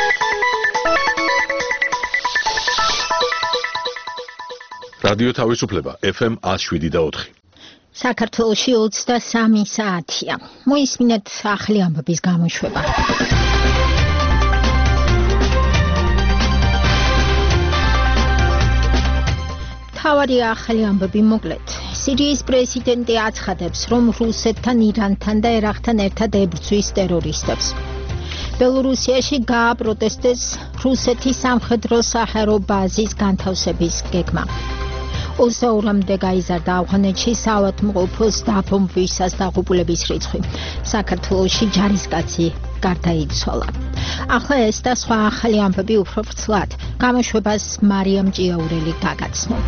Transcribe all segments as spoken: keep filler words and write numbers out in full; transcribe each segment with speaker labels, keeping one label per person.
Speaker 1: რადიო თავისუფლება ეფ ემ one oh seven და four.
Speaker 2: საქართველოში ოცდასამი საათია. მოისმინეთ ახალი ამბების გამოშვება. თავარი ახალი ამბები მოკლედ. სირიის პრეზიდენტი აცხადებს, რომ რუსეთთან, ირანთან და ერაყთან ერთად ებრძვის ტერორისტებს. ბელორუსიაში გააპროტესტეს რუსეთის სამხედრო საჰაერო ბაზის განთავსების გეგმა. ოცდაორამდე გაიზარდა ავღანეთში საავადმყოფოს დაბომბვისას დაღუპულების რიცხვი. საქართველოში ჯარისკაცი გარდაიცვალა. ახლა ეს და სხვა ახალი ამბები უფრო ვრცლად. გამოშვებას მარიამ ჭიაურელი გაგაცნოთ.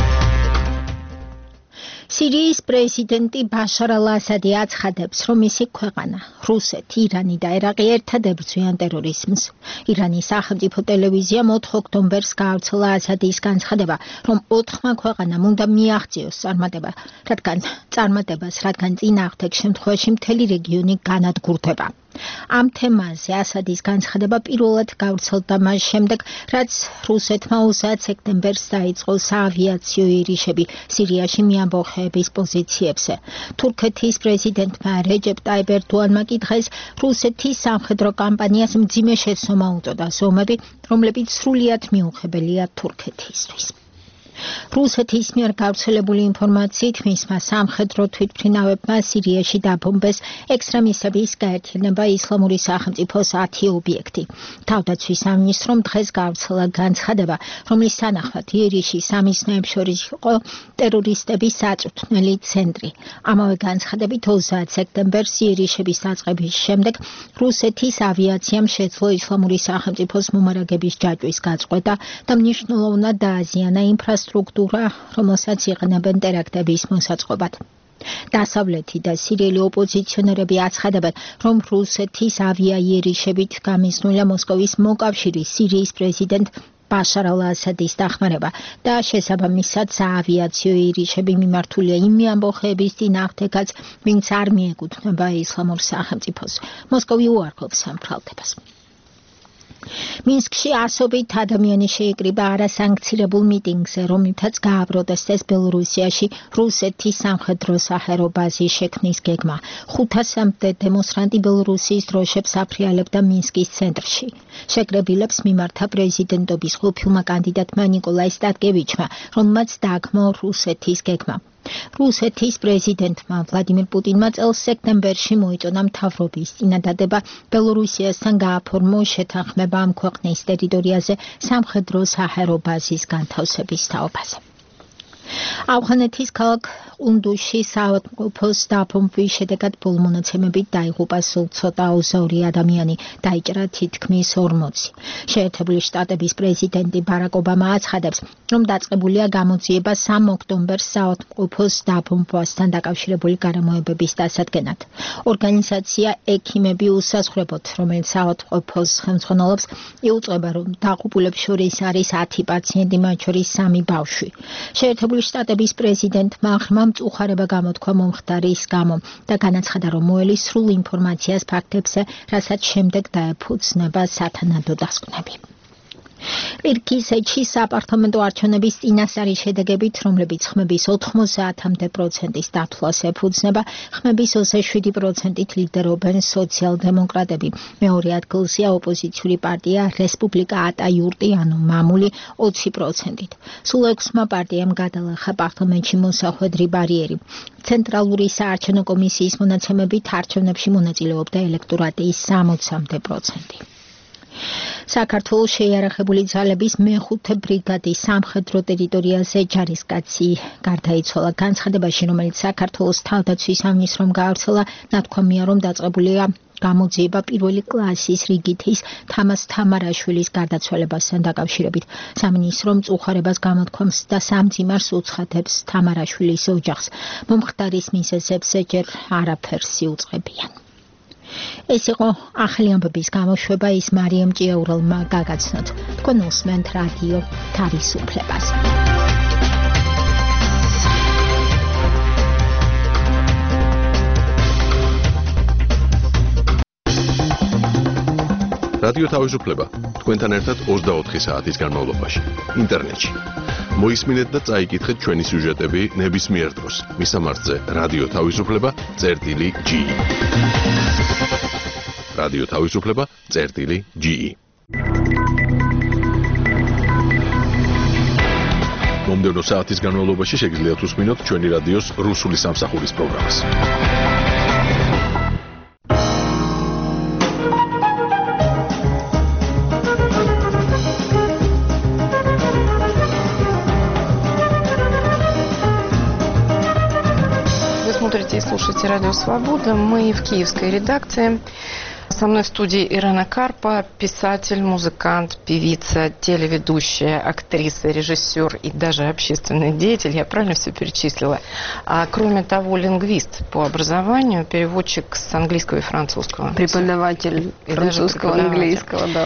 Speaker 2: სირიის პრეზიდენტი ბაშარ ალ-ასადი აცხადებს, რომ მისი ქვეყანა, რუსეთი, ირანი და ერაყი ერთად ებრძვიან ტერორიზმს. ირანის სახელმწიფო ტელევიზიამ ოთხ ოქტომბერს გაავრცელა ასადის განცხადება, რომ ოთხმა ქვეყანამ უნდა მიაღწიოს წარმატება, რადგან წარმატებას, რადგან წინააღმდეგ შემთხვევაში მთელი რეგიონი განადგურდება. ამ თემაზე ასადის განცხადება პირველად გავრცელდა მას შემდეგ, რაც რუსეთმა ოცდაათი სექტემბერს დაიწყო საავიაციო ირიშები სირიაში მიამბოხეების პოზიციებზე. თურქეთის პრეზიდენტმა რეჯეპ ტაიპ ერდოანმა კი დღეს რუსეთის სამხედრო კამპანიას მძიმე შეცდომა უწოდა ზომები, რომლებიც სრულიად მიუღებელია თურქეთისთვის. რუსეთის მიერ გავრცელებული ინფორმაციით მისმა სამხედრო თვითმფრინავებმა სირიაში დაბომბეს ექსტრემისტების გაერთიანება ისლამური სახელმწიფოს ათი ობიექტი. თავდაცვის სამინისტრომ დღეს გავრცელა განცხადება, რომლის თანახმად ირიში სამიზნეებს შორის იყო ტერორისტების საწვრთნელი ცენტრი. ამავე განცხადებით ოცდაათი სექტემბერს ირიშების დაწყების შემდეგ რუსეთის ავიაციამ შეძლო ისლამური სახელმწიფოს მომარაგების ჯაჭვის გაწყვეტა და მნიშვნელოვნად დააზიანა ინფრასტრუქტურა სტრუქტურა, რომელსაც იყენებენ ტერაქტების მოსაწყობად. დასავლეთი და სირიელი ოპოზიციონერები აცხადებენ, რომ რუსეთის ავიაიერიშებით გამიზნულია მოსკოვის მოკავშირის სირიის პრეზიდენტ ბაშარ ალ-ასადის დახმარება და შესაბამისად საავიაციო ირიშები მიმართულია იმ ამბოხების წინააღმდეგაც, ვინც არ მიეკუთვნება ისლამურ სახელმწიფოს. მოსკოვი უარყოფს ამ ბრალდებას. მინსკში ასობით ადამიანი შეიკრიბა არასანქცირებულ მიტინგზე, რომლითაც გააპროტესტეს ბელორუსიაში რუსეთის სამხედრო საჰაერო ბაზის შექმნის გეგმა. ხუთასამდე დემონსტრანტი ბელორუსიის დროშებს აფრიალებდა მინსკის ცენტრში. შეკრებილებს მიმართა პრეზიდენტობის ყოფილმა კანდიდატმა ნიკოლაი სტატკევიჩმა, რომელმაც დააგმო რუსეთის გეგმა. რუსეთის პრეზიდენტმა ვლადიმირ პუტინმა წელს სექტემბერში მოიწონა მთავრობის წინადადება ბელორუსიასთან გააფორმო შეთანხმება ამ ქვეყნის ტერიტორიაზე სამხედრო საჰაერო ბაზის განთავსების თაობაზე. ავღანეთის ქალაქ ყუნდუზში საავადმყოფოს დაბომბვის შედეგად ბოლომონაცემებით დაიღუპა სულ ცოტა ოცდაორი ადამიანი, დაიჭრა თითქმის ორმოცი. შეერთებული შტატების პრეზიდენტი ბარაკ ობამა აცხადებს, რომ დაწყებულია გამოძიება სამ ოქტომბერს საავადმყოფოს დაბომბვასთან დაკავშირებული გარემოებების დასადგენად. ორგანიზაცია ექიმები უსაზღვრებოდ, რომელიც საავადმყოფოს ხელმძღვანელობს, იუწყება, რომ დაღუპულებს შორის არის ათი პაციენტი, მათ შორის სამი ბავშვი. შეერთებული შტატების პრეზიდენტმა ღრმა მწუხარება გამოთქვა მომხდარის გამო და განაცხადა, რომ მოელის სრულ ინფორმაციას ფაქტებზე, რასაც შემდეგ დაეფუძნება სათანადო დასკვნები. პირკისეთში საპარლამენტო არჩევნების წინასწარი შედეგებით, რომლებიც ხმების ოთხმოცდაათამდე პროცენტის დათვლას ეფუძნება, ხმების ოცდაშვიდი პროცენტით ლიდერობენ სოციალ-დემოკრატები. მეორე ადგილზეა ოპოზიციური პარტია რესპუბლიკა ატა-იურტი, ანუ მამული, ოცი პროცენტით. სულ ექვსმა პარტიამ გადალახა პარლამენტში მოსახვედრი ბარიერი. ცენტრალური საარჩევნო კომისიის მონაცემებით არჩევნებში მონაწილეობდა ელექტორატის სამოცამდე პროცენტი. საქართველოს შეიარაღებული ძალების მეხუთე ბრიგადის სამხედრო ტერიტორიაზე ჯარისკაცი გარდაიცვალა. განცხადებაში, რომელიც საქართველოს თავდაცვის სამინისტრომ გაავრცელა, ნათქვამია, რომ დაწყებულია გამოძიება პირველი კლასის რიგითის თამას თამარაშვილის გარდაცვალებასთან დაკავშირებით. სამინისტრომ მწუხარებას გამოთქვამს და სამძიმარს უცხადებს თამარაშვილის ოჯახს. მომხდარის მიზეზებს ჯერ არაფერს იუწყებიან. ეს იყო ახალი ამბების გამოშვება, ის მარიამ ჭიაურელმა გაგაცნოთ. თქვენ უსმენთ რადიო თავისუფლებას.
Speaker 1: რადიო თავისუფლება თქვენთან ერთად ოცდაოთხი საათის განმავლობაში ინტერნეტში. მოისმინეთ და წაიკითხეთ ჩვენი სიუჟეტები ნებისმიერ დროს. მისამართზე რადიო თავისუფლება წერტილი ჯი ი. რადიო თავისუფლება წერტილი ჯი ი. მომდევნო საათის განმავლობაში შეგიძლიათ უსმინოთ ჩვენი რადიოს რუსული სამსახურის პროგრამას.
Speaker 3: Вы смотрите и слушаете Радио Свобода. Мы в киевской редакции. Со мной в студии Ирена Карпа, писатель, музыкант, певица, телеведущая, актриса, режиссер и даже общественный деятель. Я правильно все перечислила? А кроме того, лингвист по образованию, переводчик с английского и французского.
Speaker 4: Преподаватель
Speaker 3: И
Speaker 4: французского,
Speaker 3: даже
Speaker 4: английского, да.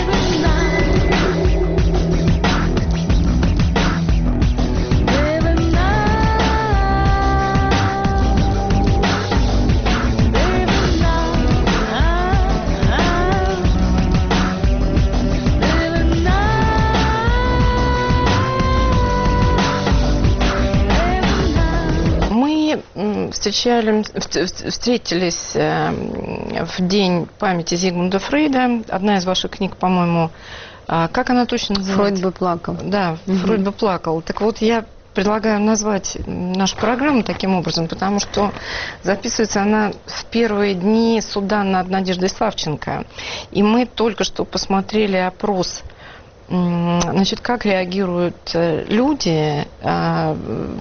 Speaker 3: Встречали, встретились в день памяти Зигмунда Фрейда. Одна из ваших книг, по-моему, как она точно называется?
Speaker 4: Фройд бы плакал.
Speaker 3: Да, угу. Фройд бы плакал. Так вот, я предлагаю назвать нашу программу таким образом, потому что записывается она в первые дни суда над Надеждой Савченко. И мы только что посмотрели опрос. Значит, как реагируют люди а,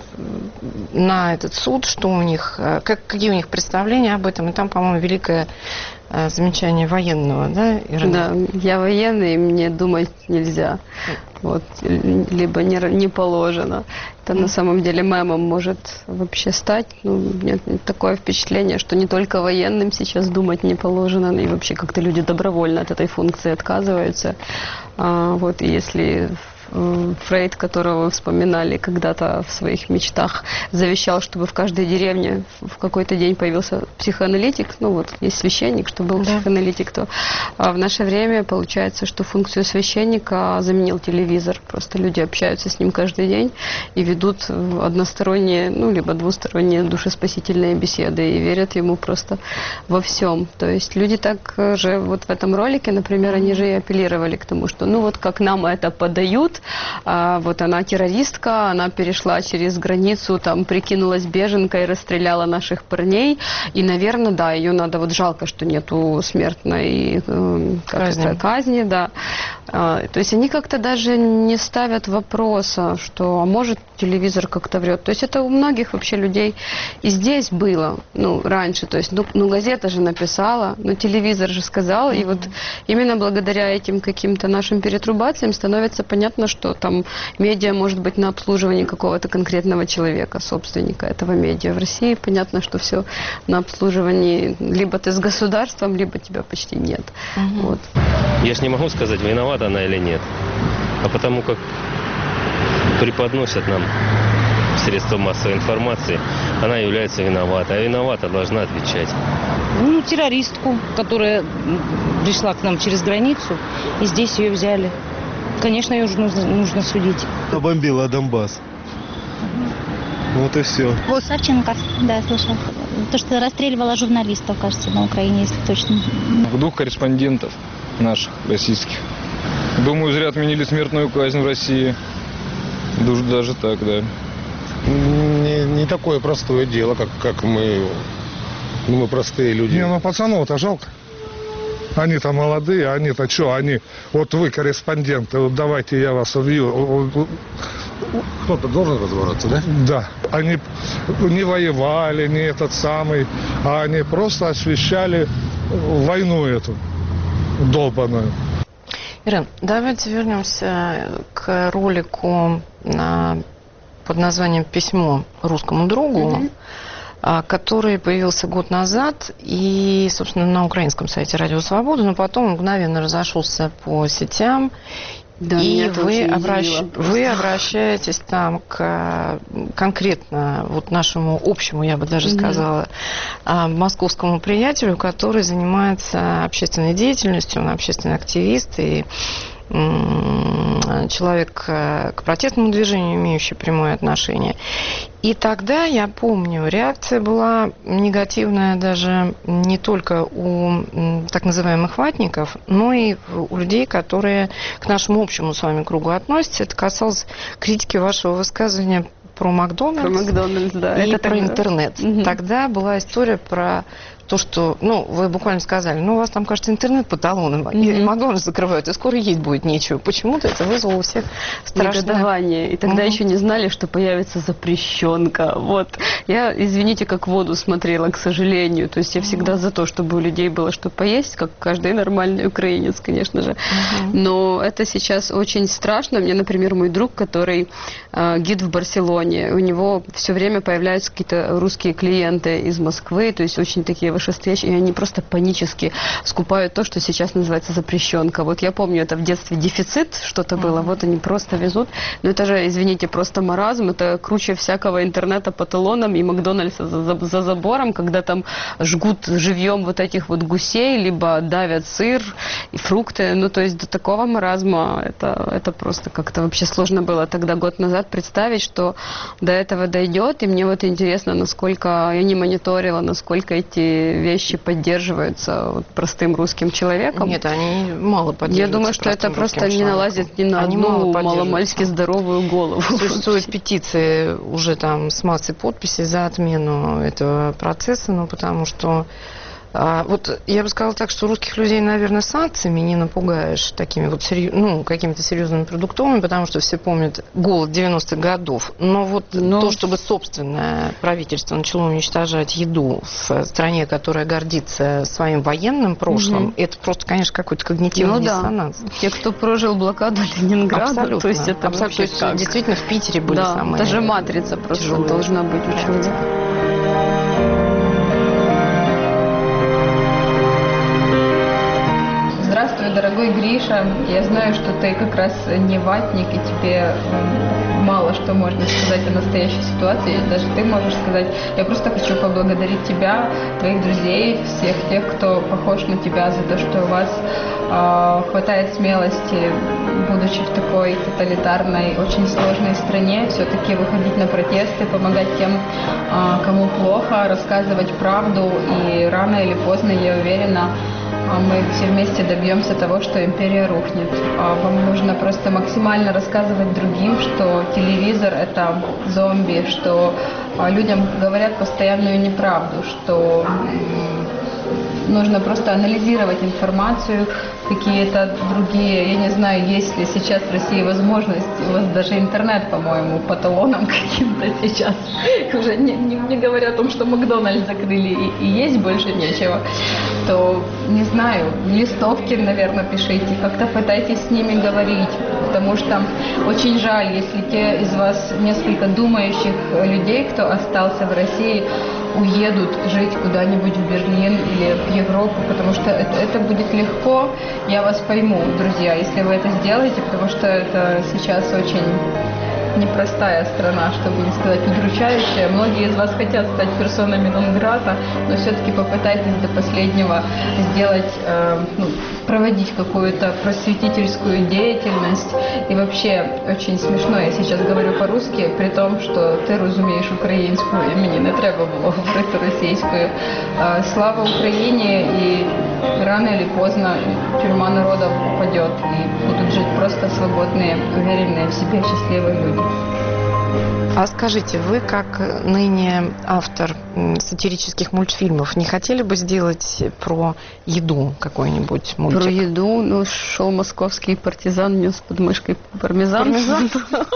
Speaker 3: на этот суд, что у них, как, какие у них представления об этом, и там, по-моему, великое а, замечание военного, да, Ирина?
Speaker 4: Да, я военный, и мне думать нельзя, вот, либо не, не положено. Это на самом деле мемом может вообще стать. Ну, у меня такое впечатление, что не только военным сейчас думать не положено, и вообще как-то люди добровольно от этой функции отказываются. А, вот, и если Фрейд, которого вы вспоминали когда-то в своих мечтах, завещал, чтобы в каждой деревне в какой-то день появился психоаналитик, ну вот есть священник, что был да. психоаналитик, то а в наше время получается, что функцию священника заменил телевизор. Просто люди общаются с ним каждый день и ведут односторонние, ну либо двусторонние душеспасительные беседы и верят ему просто во всем. То есть люди так же вот в этом ролике, например, они же и апеллировали к тому, что ну вот как нам это подают, А, вот она террористка, она перешла через границу, там прикинулась беженкой и расстреляла наших парней. И, наверное, да, ее надо, вот жалко, что нету смертной э, как казни. Это, казни, да. А, то есть они как-то даже не ставят вопроса, что, а может, телевизор как-то врет. То есть это у многих вообще людей и здесь было, ну, раньше. То есть, ну, ну газета же написала, ну, телевизор же сказал. Mm-hmm. И вот именно благодаря этим каким-то нашим перетрубациям становится понятно, что там медиа может быть на обслуживании какого-то конкретного человека, собственника этого медиа. В России понятно, что все на обслуживании, либо ты с государством, либо тебя почти нет. Угу. Вот.
Speaker 5: Я ж не могу сказать, виновата она или нет. А потому как преподносят нам средства массовой информации, она является виноватой. А виновата должна отвечать.
Speaker 6: Ну, террористку, которая пришла к нам через границу, и здесь ее взяли. Конечно, ее уже нужно, нужно судить.
Speaker 7: Бомбила Донбасс. Угу. Вот и все.
Speaker 8: Вот Савченко, да, слышал. То, что расстреливала журналистов, кажется, на Украине, если точно.
Speaker 9: Двух корреспондентов наших, российских. Думаю, зря отменили смертную казнь в России. Даже так, да.
Speaker 7: Не, не такое простое дело, как, как мы, ну, мы простые люди.
Speaker 10: Не, ну пацанов-то жалко. Они-то молодые, они-то что, они, вот вы корреспонденты, вот давайте я вас убью.
Speaker 7: Кто-то должен разобраться, да?
Speaker 10: Да, они не воевали, не этот самый, а они просто освещали войну эту долбаную.
Speaker 3: Ирина, давайте вернемся к ролику на, под названием «Письмо русскому другу». Mm-hmm. Который появился год назад и, собственно, на украинском сайте Радио Свобода, но потом мгновенно разошелся по сетям.
Speaker 4: Да,
Speaker 3: и вы, обращ... вы обращаетесь там к конкретно вот нашему общему, я бы даже сказала, mm-hmm. московскому приятелю, который занимается общественной деятельностью, он общественный активист и человек к протестному движению, имеющий прямое отношение. И тогда, я помню, реакция была негативная даже не только у так называемых ватников, но и у людей, которые к нашему общему с вами кругу относятся. Это касалось критики вашего высказывания про Макдональдс,
Speaker 4: про Макдональдс, да,
Speaker 3: и
Speaker 4: это
Speaker 3: про
Speaker 4: тогда...
Speaker 3: интернет. Угу. Тогда была история про то, что, ну, вы буквально сказали, ну, у вас там, кажется, интернет по талонам, mm-hmm. и Макдональдс закрывают, и скоро есть будет нечего. Почему-то это вызвало у всех страшное...
Speaker 4: негодование. И тогда mm-hmm. еще не знали, что появится запрещенка. Вот. Я, извините, как в воду смотрела, к сожалению. То есть я всегда mm-hmm. за то, чтобы у людей было что поесть, как каждый нормальный украинец, конечно же. Mm-hmm. Но это сейчас очень страшно. Мне, например, мой друг, который э, гид в Барселоне, у него все время появляются какие-то русские клиенты из Москвы, то есть очень такие вышестоящие, и они просто панически скупают то, что сейчас называется запрещенка. Вот я помню, это в детстве дефицит что-то было, mm-hmm. вот они просто везут. Но это же, извините, просто маразм, это круче всякого интернета по талонам и Макдональдса за, за, за забором, когда там жгут живьем вот этих вот гусей, либо давят сыр и фрукты. Ну, то есть до такого маразма это, это просто как-то вообще сложно было тогда, год назад, представить, что до этого дойдет. И мне вот интересно, насколько я не мониторила, насколько эти вещи поддерживаются вот, простым русским человеком.
Speaker 3: Нет, они мало поддерживаются.
Speaker 4: Я думаю, что это просто не налазит ни на они одну маломальски здоровую голову.
Speaker 3: Существуют петиции уже там с массой подписей за отмену этого процесса, ну, потому что А, вот я бы сказала так, что русских людей, наверное, санкциями не напугаешь такими вот серьез... ну, какими-то серьезными продуктовыми, потому что все помнят голод девяностых годов. Но вот Но... то, чтобы собственное правительство начало уничтожать еду в стране, которая гордится своим военным прошлым, угу. это просто, конечно, какой-то когнитивный ну, диссонанс.
Speaker 4: Да. Те, кто прожил блокаду Ленинграда,
Speaker 3: абсолютно.
Speaker 4: То есть это
Speaker 3: абсолютно. То есть, как? Действительно, в Питере были
Speaker 4: да,
Speaker 3: самые
Speaker 4: даже матрица просто тяжелые. Должна быть у человека.
Speaker 11: Здравствуй, дорогой Гриша. Я знаю, что ты как раз не ватник, и тебе мало что можно сказать о настоящей ситуации. Даже ты можешь сказать. Я просто хочу поблагодарить тебя, твоих друзей, всех тех, кто похож на тебя, за то, что у вас э, хватает смелости, будучи в такой тоталитарной, очень сложной стране, все-таки выходить на протесты, помогать тем, э, кому плохо, рассказывать правду. И рано или поздно, я уверена, мы все вместе добьемся того, что империя рухнет. Вам нужно просто максимально рассказывать другим, что телевизор – это зомби, что людям говорят постоянную неправду, что нужно просто анализировать информацию, какие-то другие, я не знаю, есть ли сейчас в России возможность, у вас даже интернет, по-моему, по талонам каким-то сейчас, уже не, не, не говоря о том, что Макдональдс закрыли и, и есть больше нечего, то, не знаю, листовки, наверное, пишите, как-то пытайтесь с ними говорить, потому что очень жаль, если те из вас несколько думающих людей, кто остался в России, уедут жить куда-нибудь в Берлин или в Европу, потому что это, это будет легко. Я вас пойму, друзья, если вы это сделаете, потому что это сейчас очень непростая страна, чтобы не сказать удручающая. Многие из вас хотят стать персонами нон-грата, но все-таки попытайтесь до последнего сделать, э, ну, проводить какую-то просветительскую деятельность. И вообще очень смешно, я сейчас говорю по-русски, при том, что ти розумієш українську, і мені не треба було говорити російською. Э, слава Украине, и рано или поздно тюрьма народа упадет, и будут жить просто свободные, уверенные в себе, счастливые люди.
Speaker 3: А скажите, вы как ныне автор сатирических мультфильмов не хотели бы сделать про еду какой-нибудь мультик?
Speaker 4: Про еду? Ну, шел московский партизан, нес под мышкой пармезан. Пармезан?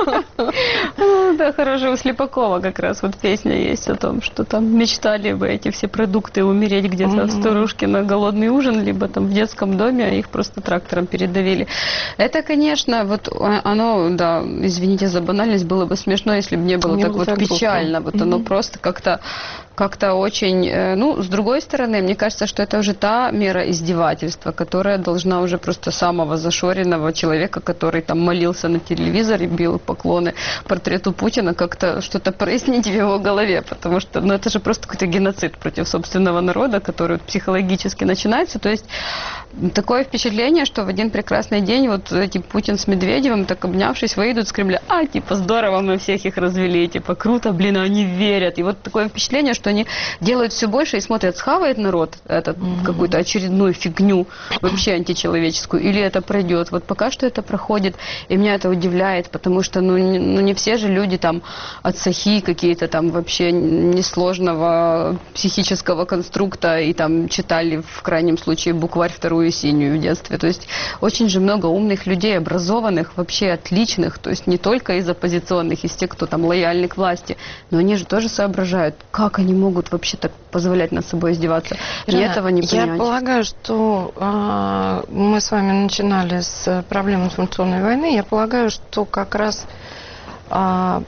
Speaker 4: Да, хорошо, у Слепакова как раз вот песня есть о том, что там мечтали бы эти все продукты умереть где-то от старушки на голодный ужин, либо там в детском доме, а их просто трактором передавили. Это, конечно, вот оно, да, извините за банальность, было бы смешно, смешно, если бы не было
Speaker 3: не
Speaker 4: так
Speaker 3: было
Speaker 4: вот
Speaker 3: так
Speaker 4: печально.
Speaker 3: грустно.
Speaker 4: Вот оно
Speaker 3: Мгм.
Speaker 4: просто как-то как-то очень... Ну, с другой стороны, мне кажется, что это уже та мера издевательства, которая должна уже просто самого зашоренного человека, который там молился на телевизоре, бил поклоны портрету Путина, как-то что-то прояснить в его голове, потому что, ну, это же просто какой-то геноцид против собственного народа, который вот психологически начинается. То есть такое впечатление, что в один прекрасный день вот эти Путин с Медведевым, так обнявшись, выйдут с Кремля, а, типа, здорово, мы всех их развели, типа, круто, блин, они верят. И вот такое впечатление, что они делают все больше и смотрят, схавает народ этот, mm-hmm. какую-то очередную фигню, вообще античеловеческую, или это пройдет. Вот пока что это проходит, и меня это удивляет, потому что, ну, не, ну, не все же люди там от сахи какие-то там вообще несложного психического конструкта и там читали в крайнем случае букварь вторую синюю в детстве. То есть очень же много умных людей, образованных, вообще отличных, то есть не только из оппозиционных, из тех, кто там лояльны к власти, но они же тоже соображают, как они могут вообще так позволять над собой издеваться. Мне
Speaker 3: Да,
Speaker 4: этого не понять.
Speaker 3: Я полагаю, что э, мы с вами начинали с проблем информационной войны. Я полагаю, что как раз э,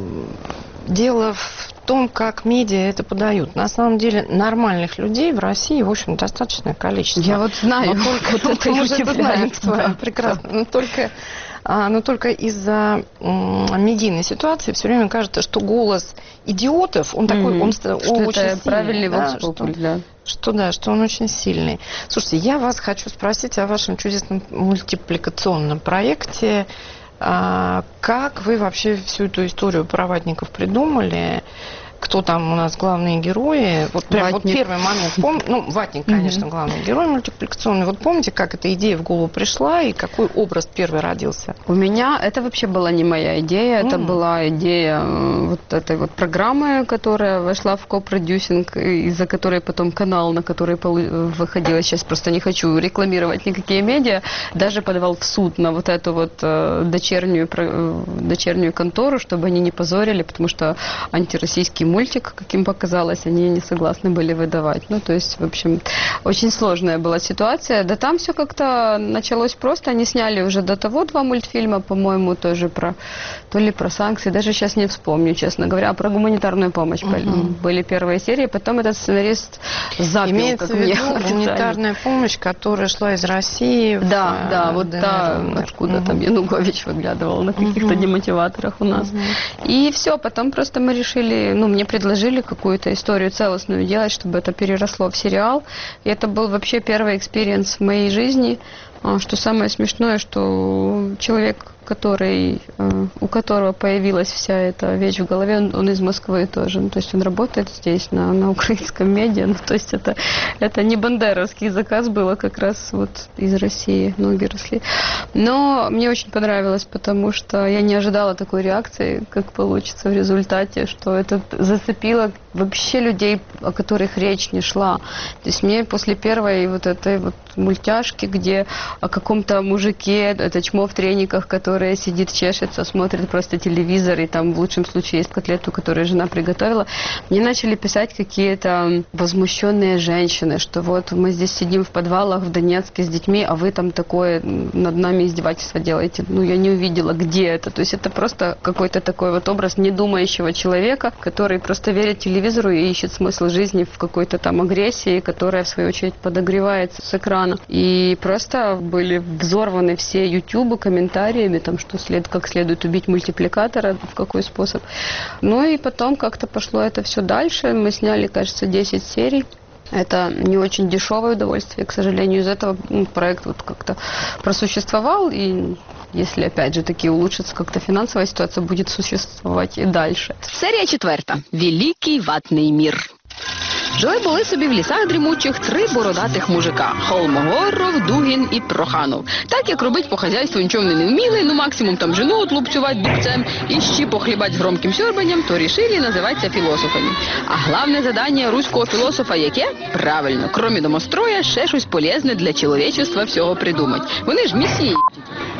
Speaker 3: дело в том, как медиа это подают. На самом деле нормальных людей в России, в общем, достаточное количество.
Speaker 4: Я вот знаю,
Speaker 3: но только,
Speaker 4: вот это
Speaker 3: мы же это знаем с вами
Speaker 4: да,
Speaker 3: прекрасно. Но только, а, но только из-за м, медийной ситуации все время кажется, что голос идиотов, он такой,
Speaker 4: mm-hmm.
Speaker 3: он,
Speaker 4: что
Speaker 3: он
Speaker 4: это
Speaker 3: очень сильный.
Speaker 4: правильный
Speaker 3: Да,
Speaker 4: вокс популь, да.
Speaker 3: Что да, что он очень сильный. Слушайте, я вас хочу спросить о вашем чудесном мультипликационном проекте. А, как вы вообще всю эту историю про ватников придумали? Кто там у нас главные герои? Вот прям вот первый момент. Пом... Ну, Ватник, конечно, mm-hmm. главный герой мультипликационный. Вот помните, как эта идея в голову пришла и какой образ первый родился?
Speaker 4: У меня это вообще была не моя идея, mm-hmm. это была идея вот этой вот программы, которая вошла в копродюсинг, из-за которой потом канал, на который выходила, сейчас просто не хочу рекламировать никакие медиа, даже подавал в суд на вот эту вот дочернюю, дочернюю контору, чтобы они не позорили, потому что антироссийский мультик, как им показалось, они не согласны были выдавать. Ну, то есть, в общем, очень сложная была ситуация. Да там все как-то началось просто. Они сняли уже до того два мультфильма, по-моему, тоже про, то ли про санкции, даже сейчас не вспомню, честно говоря, а про гуманитарную помощь. Uh-huh. Были первые серии, потом этот сценарист запил,
Speaker 3: имеется
Speaker 4: как
Speaker 3: в виду
Speaker 4: мне
Speaker 3: гуманитарная помощь, которая шла из России.
Speaker 4: Да,
Speaker 3: в,
Speaker 4: да, вот та, откуда uh-huh. там Янукович выглядывал на каких-то uh-huh. демотиваторах у нас. Uh-huh. И все, потом просто мы решили, ну, мне предложили какую-то историю целостную делать, чтобы это переросло в сериал. И это был вообще первый экспириенс в моей жизни. Что самое смешное, что человек, который, у которого появилась вся эта вещь в голове, он, он из Москвы тоже. Ну, то есть он работает здесь, на, на украинском медиа. Ну, то есть это, это не бандеровский заказ был, а как раз вот из России ноги росли. Но мне очень понравилось, потому что я не ожидала такой реакции, как получится в результате, что это зацепило вообще людей, о которых речь не шла. То есть мне после первой вот этой вот мультяшки, где о каком-то мужике, это чмо в трениках, который сидит, чешется, смотрит просто телевизор, и там в лучшем случае есть котлету, которую жена приготовила, мне начали писать какие-то возмущенные женщины, что вот мы здесь сидим в подвалах в Донецке с детьми, а вы там такое над нами издевательство делаете. Ну, я не увидела, где это. То есть это просто какой-то такой вот образ недумающего человека, который просто верит телевизору и ищет смысл жизни в какой-то там агрессии, которая, в свою очередь, подогревается с экрана. И просто были взорваны все ютубы комментариями, там, что след, как следует убить мультипликатора, в какой способ. Ну и потом как-то пошло это все дальше. Мы сняли, кажется, десять серий. Это не очень дешевое удовольствие, к сожалению. Из этого ну, проект вот как-то просуществовал, и если, опять же, таки улучшится как-то финансовая ситуация, будет существовать и дальше.
Speaker 12: Серія четверта. Великий ватний мір. Жили були собі в лісах дрімучих три бородатих мужика – Холмогоров, Дугін і Проханов. Так, як робить по хазяйству нічого вони не вміли, ну максимум там жену отлупцювати дубцем і ще похлібать громким сьорбанням, то рішили називатися філософами. А головне задання руського філософа яке? Правильно, крім домостроя, ще щось полезне для чоловічества всього придумати. Вони ж месії.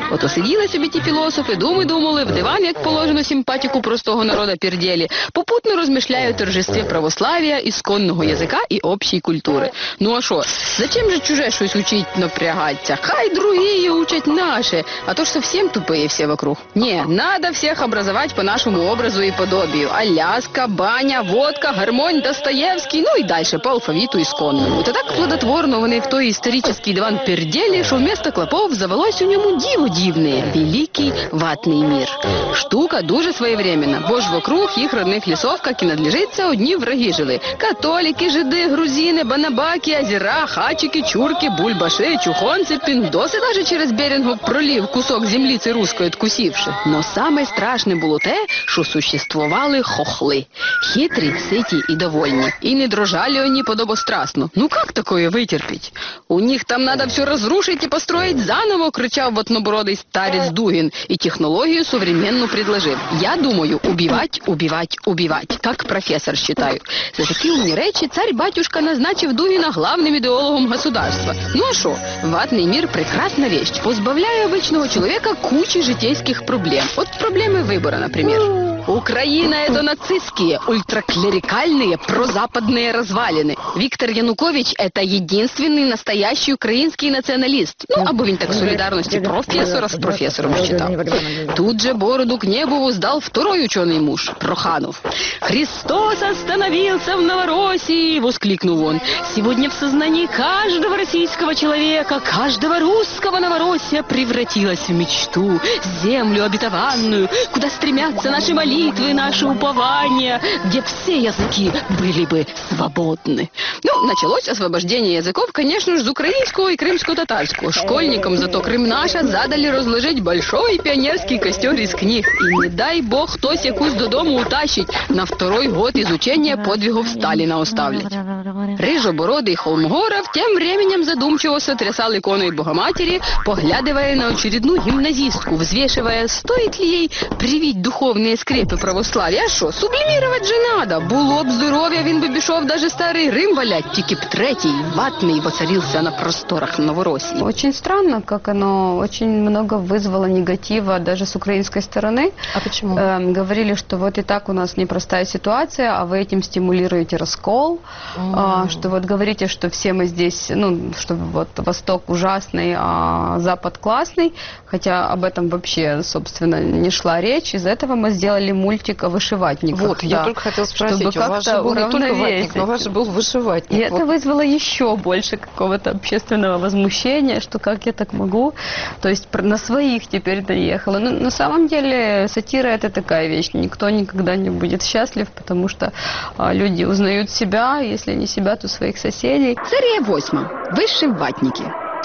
Speaker 12: Ото сиділи собі ті філософи, думи-думали, в диван, як положено симпатику простого народа пердєлі, попутно розмишляють о торжестві православ'я, ісконного язика і общій культури. Ну а що, зачем же чуже щось учить напрягаться? Хай другие учать наши, а то ж совсем тупые все вокруг. Не, надо всех образовать по нашему образу и подобию. Аляска, баня, водка, гармонь, Достоєвський, ну і дальше по алфавіту ісконному. Та так плодотворно вони в той історичний диван пердєлі, що вместо клопов завелось у ньому диво дивне – великий ватний мір. Штука дуже своєвременна, бо ж вокруг їх родних лісов, як і надлежиться, одні враги жили. Католики, жиди, грузини, банабаки, озера, хачики, чурки, бульбаши, чухонці, піндоси даже через Берінгов пролів кусок землиці руської откусивши. Но саме страшне було те, що существували хохли. Хитрі, ситі і довольні. І не дрожали вони подобострастно. Ну как такое вытерпеть? У них там надо все разрушить и построить заново, кричав ватнобородый старец Дугин. И технологию современную предложил. Я думаю, убивать, убивать, убивать. Как профессор считаю. За такі умні речі царь-батюшка назначив Дугина главным идеологом государства. Ну а шо? Ватный мир – прекрасна вещь. Позбавляє обычного человека кучи житейских проблем. Вот проблемы выбора, например. Украина – это нацистские, ультраклерикальные, прозападные развалины. Виктор Янукович – это единственный настоящий украинский националист. Ну, або він так солидарности профессора с профессором считал. Тут же бороду к небу воздал второй ученый муж – Проханов. «Христос остановился в Новороссии!» – воскликнул он. «Сегодня в сознании каждого российского человека, каждого русского Новороссия превратилась в мечту, землю обетованную, куда стремятся наши молитвы, молитвы, наши упования, где все языки были бы свободны». Ну, началось освобождение языков, конечно же, с украинского и крымско-татарского. Школьникам зато Крым наша задали разложить большой пионерский костер из книг. И не дай бог хтось якусь додому утащить, на второй год изучения подвигов Сталина оставлять. Рыжебородый Холмогоров тем временем задумчиво сотрясал иконой Богоматери, поглядывая на очередную гимназистку, взвешивая, стоит ли ей привить духовные скрепы православия. А що, сублімірувати же надо. Було б здоров'я, він би пішов даже старий Рим валять, тільки б третій, ватний, воцарился на просторах Новороссии.
Speaker 4: Очень странно, как оно очень много вызвало негатива даже с украинской стороны.
Speaker 3: А почему?
Speaker 4: Э, говорили, что вот и так у нас непростая ситуация, а вы этим стимулируете раскол, mm. э, что вот говорите, что все мы здесь, ну, что вот Восток ужасный, а Запад классный, хотя об этом вообще, собственно, не шла речь. Из этого мы сделали мультик о вышиватниках.
Speaker 3: Вот,
Speaker 4: да,
Speaker 3: я только хотела спросить, у вас же был не только ватник, но у вас же был вышиватник.
Speaker 4: И
Speaker 3: вот.
Speaker 4: это вызвало еще больше какого-то общественного возмущения, что как я так могу, то есть на своих теперь доехала. Но на самом деле сатира – это такая вещь, никто никогда не будет счастлив, потому что а, люди узнают себя, если не себя, то своих соседей.
Speaker 12: Серія восьма. Вишиватники.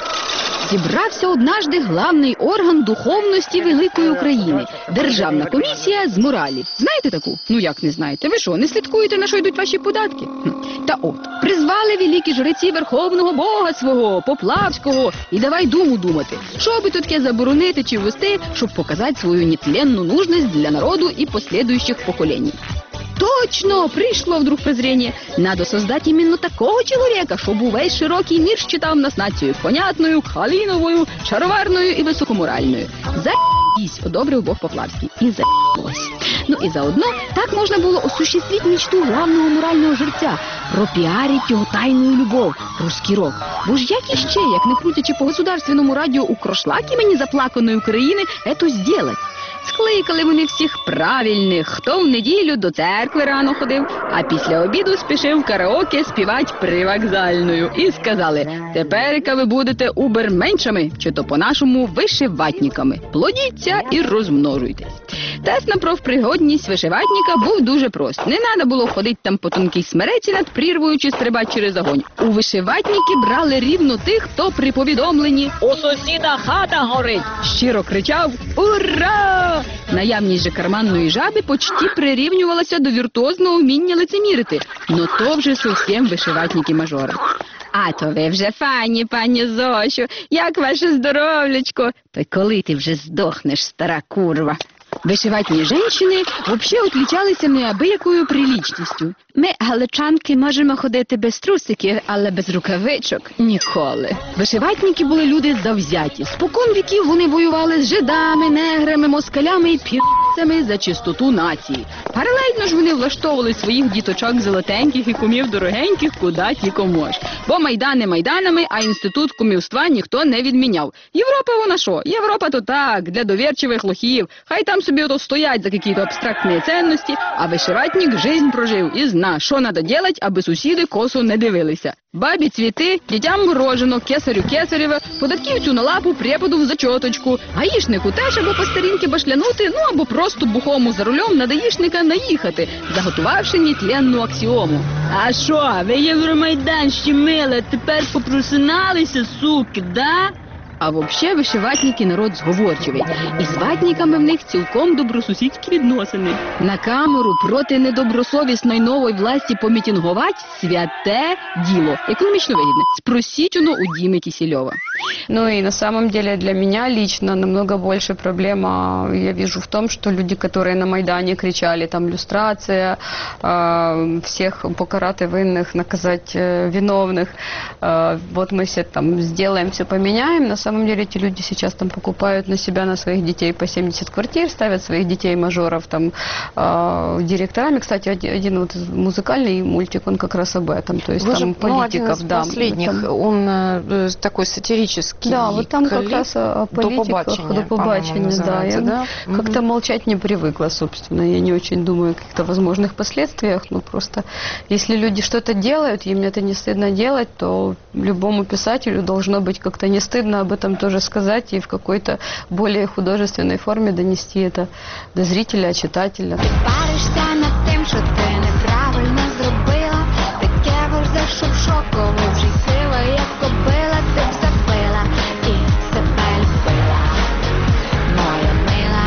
Speaker 12: Зібрався однажды главний орган духовності Великої України – Державна комісія з моралі. Знаєте таку? Ну як не знаєте? Ви що, не слідкуєте, на що йдуть ваші податки? Хм. Та от, призвали великі жреці Верховного Бога свого, Поплавського, і давай думу думати, що би тут таке заборонити чи ввести, щоб показати свою нетленну нужність для народу і послідуючих поколінь. Точно, пришло вдруг прозрение. Надо создать именно такого человека, чтобы увесь широкий мир считал нас нацию понятную, калиновую, шароварную и высокоморальную. За***ись, одобрил Бог Поплавский. И за***лось. Ну и заодно так можно было осуществить мечту главного морального жерця, пропіарить його тайную любов, русский рок. Бо ж як іще, як не крутячи по государственному радіо у крошлак імені заплаканої України, ету сделать? Скликали вони всіх правильних, хто в неділю до церкви рано ходив, а після обіду спішив караоке співати привокзальною. І сказали, теперка ви будете уберменшами, чи то по-нашому вишиватниками. Плодіться і розмножуйтесь. Тест на профпригодність вишиватника був дуже прост. Не треба було ходити там по тонкій смереці над прірвою чи стрибати через огонь. У вишиватники брали рівно тих, хто при повідомленні «У сусіда хата горить!» щиро кричав «Ура!». Наявність же карманної жаби почти прирівнювалася до віртуозного вміння лицемірити. Но то вже зовсім вишиватники-мажори. А то ви вже файні, пані Зощу, як ваше здоров'ячко? Та коли ти вже здохнеш, стара курва? Вишиватні жінки взагалі отличалися неабиякою прилічністю. Ми, галичанки, можемо ходити без трусиків, але без рукавичок – ніколи. Вишиватники були люди завзяті. Спокон віків вони воювали з жидами, неграми, москалями і пірцями за чистоту нації. Паралельно ж вони влаштовували своїх діточок золотеньких і кумів дорогеньких куди тільки мож. Бо майдани майданами, а інститут кумівства ніхто не відміняв. Європа вона що? Європа то так, для довірчивих лохів. Хай там собі ото стоять за якісь обстрактні цінності, а вишиватник жизнь прожив і зна, що треба робити, аби сусіди косо не дивилися. Бабі цвіти, дітям морожено, кесарю кесарєве, податківцю на лапу, преподу в зачоточку, гаїшнику теж або по старінки башлянути, ну або просто бухому за рулем на даїшника наїхати, заготувавши нетленну аксіому. А що, ви Євромайдан щемили, тепер попросиналися, суки, да? А взагалі вишиватники народ зговорчивий. І з ватниками в них цілком добросусідські відносини. На камеру проти недобросовісної нової власті помітингувати – святе діло. Економічно вигідне. Спросіть оно у Діми Кисельова.
Speaker 4: Ну и на самом деле для меня лично намного больше проблема я вижу в том, что люди, которые на Майдане кричали, там, люстрация, э, всех покарать винных, наказать э, виновных, э, вот мы все там сделаем, все поменяем. На самом деле эти люди сейчас там покупают на себя, на своих детей по семьдесят квартир, ставят своих детей-мажоров там э, директорами. Кстати, один, один вот музыкальный мультик, он как раз об этом, то есть
Speaker 3: Вы
Speaker 4: там
Speaker 3: же,
Speaker 4: политиков.
Speaker 3: Ну, один из
Speaker 4: да,
Speaker 3: последних,
Speaker 4: там...
Speaker 3: он э, такой сатирический.
Speaker 4: Да, вот там как раз о политиках, до побачення, да. Я
Speaker 3: да?
Speaker 4: как-то угу. молчать не привыкла, собственно. Я не очень думаю о каких-то возможных последствиях, но просто если люди что-то делают, им это не стыдно делать, то любому писателю должно быть как-то не стыдно об этом тоже сказать и в какой-то более художественной форме донести это до зрителя, читателя.
Speaker 13: Ти паришся над тим, що ти неправильно зробила, таке вожде, що в шокову вже сила, як кобила, ти б забила і себе любила, моя мила.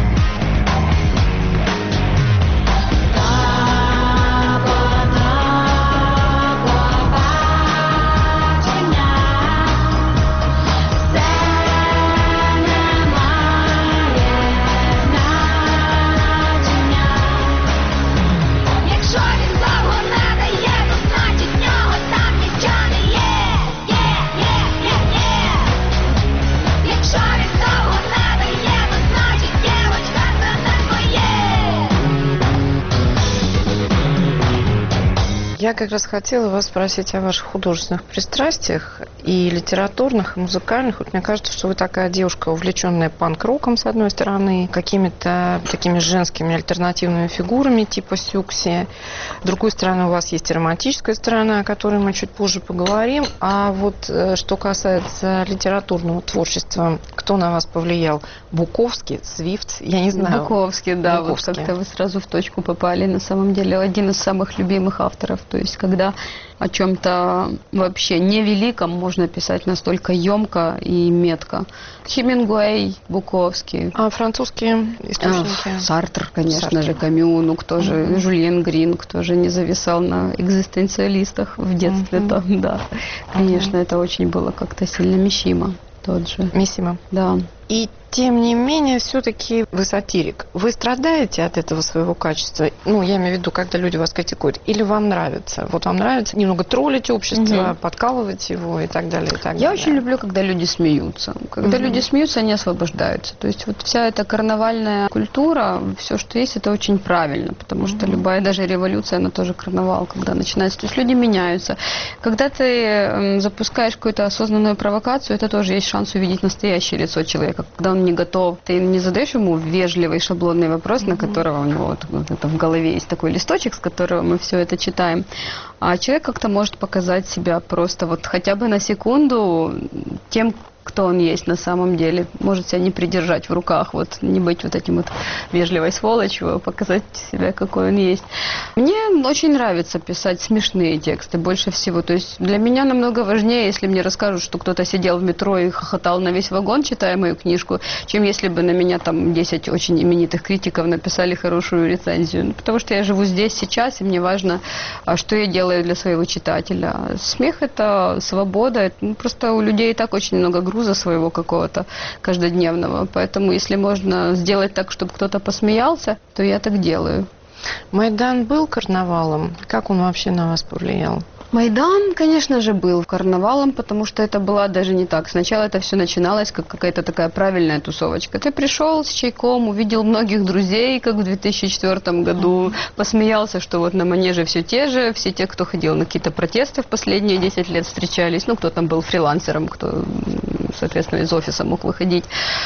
Speaker 3: Я как раз хотела вас спросить о ваших художественных пристрастиях, и литературных, и музыкальных. Вот мне кажется, что вы такая девушка, увлеченная панк-роком, с одной стороны, какими-то такими женскими альтернативными фигурами, типа Сюкси. С другой стороны, у вас есть и романтическая сторона, о которой мы чуть позже поговорим. А вот что касается литературного творчества, кто на вас повлиял? Буковский, Свифт, я не знаю.
Speaker 4: Буковский, да,
Speaker 3: Буковский.
Speaker 4: Вот как-то вы сразу в точку попали. На самом деле, один из самых любимых авторов. То есть, когда о чем-то вообще невеликом можно писать настолько емко и метко. Хемингуэй, Буковский.
Speaker 3: А французские источники?
Speaker 4: А, Сартр, конечно
Speaker 3: Сартр.
Speaker 4: же, Камю, ну кто же,
Speaker 3: Mm-hmm.
Speaker 4: Жюльен Грин, кто же не зависал на экзистенциалистах в детстве,
Speaker 3: Mm-hmm.
Speaker 4: там, да. Конечно, mm-hmm. это очень было как-то сильно Мишима. Тот же.
Speaker 3: Мисима.
Speaker 4: Да.
Speaker 3: И тем не менее, все-таки вы сатирик. Вы страдаете от этого своего качества? Ну, я имею в виду, когда люди вас критикуют. Или вам нравится? Вот вам нравится немного троллить общество, угу. подкалывать его и так далее, и так
Speaker 4: Я
Speaker 3: далее.
Speaker 4: очень люблю, когда люди смеются. Когда
Speaker 3: угу.
Speaker 4: люди смеются, они освобождаются. То есть вот вся эта карнавальная культура, все, что есть, это очень правильно. Потому что угу. любая даже революция, она тоже карнавал, когда начинается. То есть люди меняются. Когда ты э, запускаешь какую-то осознанную провокацию, это тоже есть шанс увидеть настоящее лицо человека. Когда он не готов, ты не задаешь ему вежливый шаблонный вопрос, mm-hmm. на которого у него вот, вот это в голове есть такой листочек, с которого мы все это читаем. А человек как-то может показать себя просто вот хотя бы на секунду тем, кто он есть на самом деле. Может себя не придержать в руках, вот не быть вот этим вот вежливой сволочью, а показать себя, какой он есть. Мне очень нравится писать смешные тексты больше всего. То есть для меня намного важнее, если мне расскажут, что кто-то сидел в метро и хохотал на весь вагон, читая мою книжку, чем если бы на меня там десять очень именитых критиков написали хорошую рецензию. Потому что я живу здесь сейчас, и мне важно, что я делаю для своего читателя. Смех – это свобода. Это, ну, просто у людей и так очень много груза своего какого-то каждодневного. Поэтому если можно сделать так, чтобы кто-то посмеялся, то я так делаю.
Speaker 3: Майдан был карнавалом? Как он вообще на вас повлиял?
Speaker 4: Майдан, конечно же, был карнавалом, потому что это была даже не так. Сначала это все начиналось как какая-то такая правильная тусовочка. Ты пришел с чайком, увидел многих друзей, как в две тысячи четвёртом году, посмеялся, что вот на манеже все те же, все те, кто ходил на какие-то протесты в последние десять лет, встречались. Ну, кто там был фрилансером, кто, соответственно, из офиса мог выходить.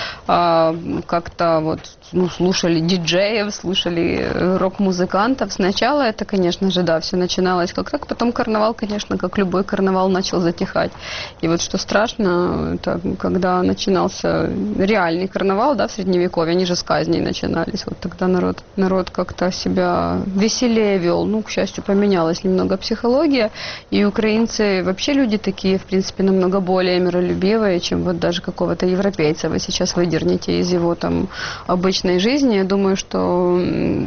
Speaker 4: А, как-то вот ну, слушали диджеев, слушали рок-музыкантов. Сначала это, конечно же, да, все начиналось как так, потом карнавал, конечно, как любой карнавал, начал затихать. И вот что страшно, это когда начинался реальный карнавал, да, в Средневековье, они же с казней начинались. Вот тогда народ, народ как-то себя веселее вел. Ну, к счастью, поменялась немного психология. И украинцы вообще люди такие, в принципе, намного более миролюбивые, чем вот даже какого-то европейца. Вы сейчас выдернете из его там обычной жизни. Я думаю, что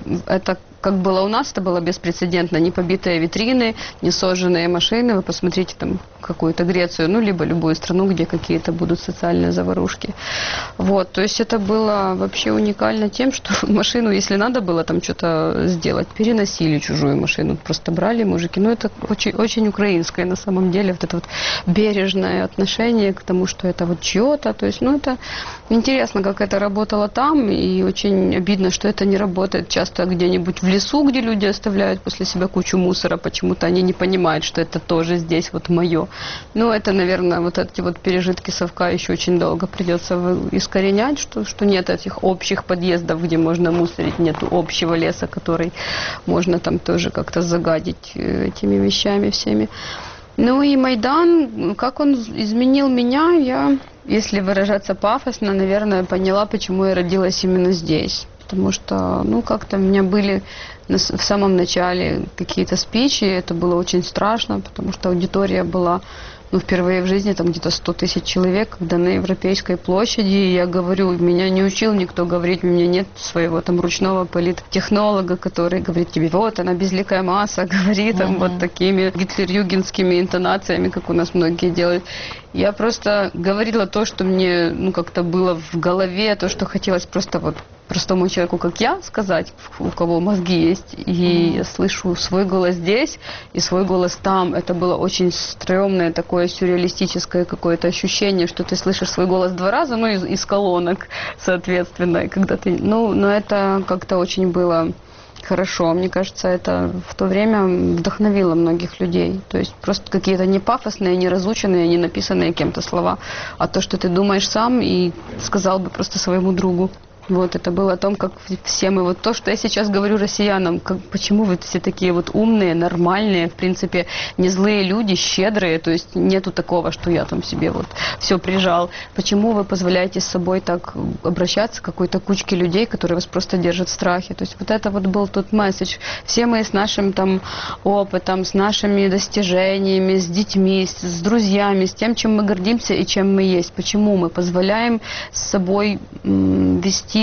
Speaker 4: это как было у нас, это было беспрецедентно. Не побитые витрины, не сожженные машины. Вы посмотрите там какую-то Грецию, ну, либо любую страну, где какие-то будут социальные заварушки. Вот, то есть это было вообще уникально тем, что машину, если надо было там что-то сделать, переносили чужую машину, просто брали мужики. Ну, это очень, очень украинское на самом деле, вот это вот бережное отношение к тому, что это вот чье-то. То есть, ну, это интересно, как это работало там, и очень обидно, что это не работает часто где-нибудь в лесу, где люди оставляют после себя кучу мусора, почему-то они не понимают, что это тоже здесь вот мое. Ну, это, наверное, вот эти вот пережитки совка еще очень долго придется искоренять, что, что нет этих общих подъездов, где можно мусорить, нету общего леса, который можно там тоже как-то загадить этими вещами всеми. Ну и Майдан, как он изменил меня, я, если выражаться пафосно, наверное, поняла, почему я родилась именно здесь. Потому что, ну, как-то у меня были в самом начале какие-то спичи, это было очень страшно, потому что аудитория была, ну, впервые в жизни там где-то сто тысяч человек, когда на Европейской площади, я говорю, меня не учил никто говорить, у меня нет своего там ручного политтехнолога, который говорит тебе, вот она безликая масса, говорит там uh-huh. вот такими гитлер-югенскими интонациями, как у нас многие делают. Я просто говорила то, что мне, ну, как-то было в голове, то, что хотелось просто вот простому человеку, как я, сказать, у кого мозги есть, и mm-hmm. я слышу свой голос здесь и свой голос там. Это было очень стрёмное, такое сюрреалистическое какое-то ощущение, что ты слышишь свой голос два раза, ну, из, из колонок, соответственно, и когда ты, ну, но это как-то очень было хорошо. Мне кажется, это в то время вдохновило многих людей. То есть просто какие-то не пафосные, не разученные, не написанные кем-то слова, а то, что ты думаешь сам и сказал бы просто своему другу. Вот, это было о том, как все мы, вот то, что я сейчас говорю россиянам, как, почему вы все такие вот умные, нормальные, в принципе, не злые люди, щедрые, то есть нету такого, что я там себе вот все прижал. Почему вы позволяете с собой так обращаться к какой-то кучке людей, которые вас просто держат в страхе? То есть вот это вот был тот месседж. Все мы с нашим там опытом, с нашими достижениями, с детьми, с, с друзьями, с тем, чем мы гордимся и чем мы есть. Почему мы позволяем с собой м, вести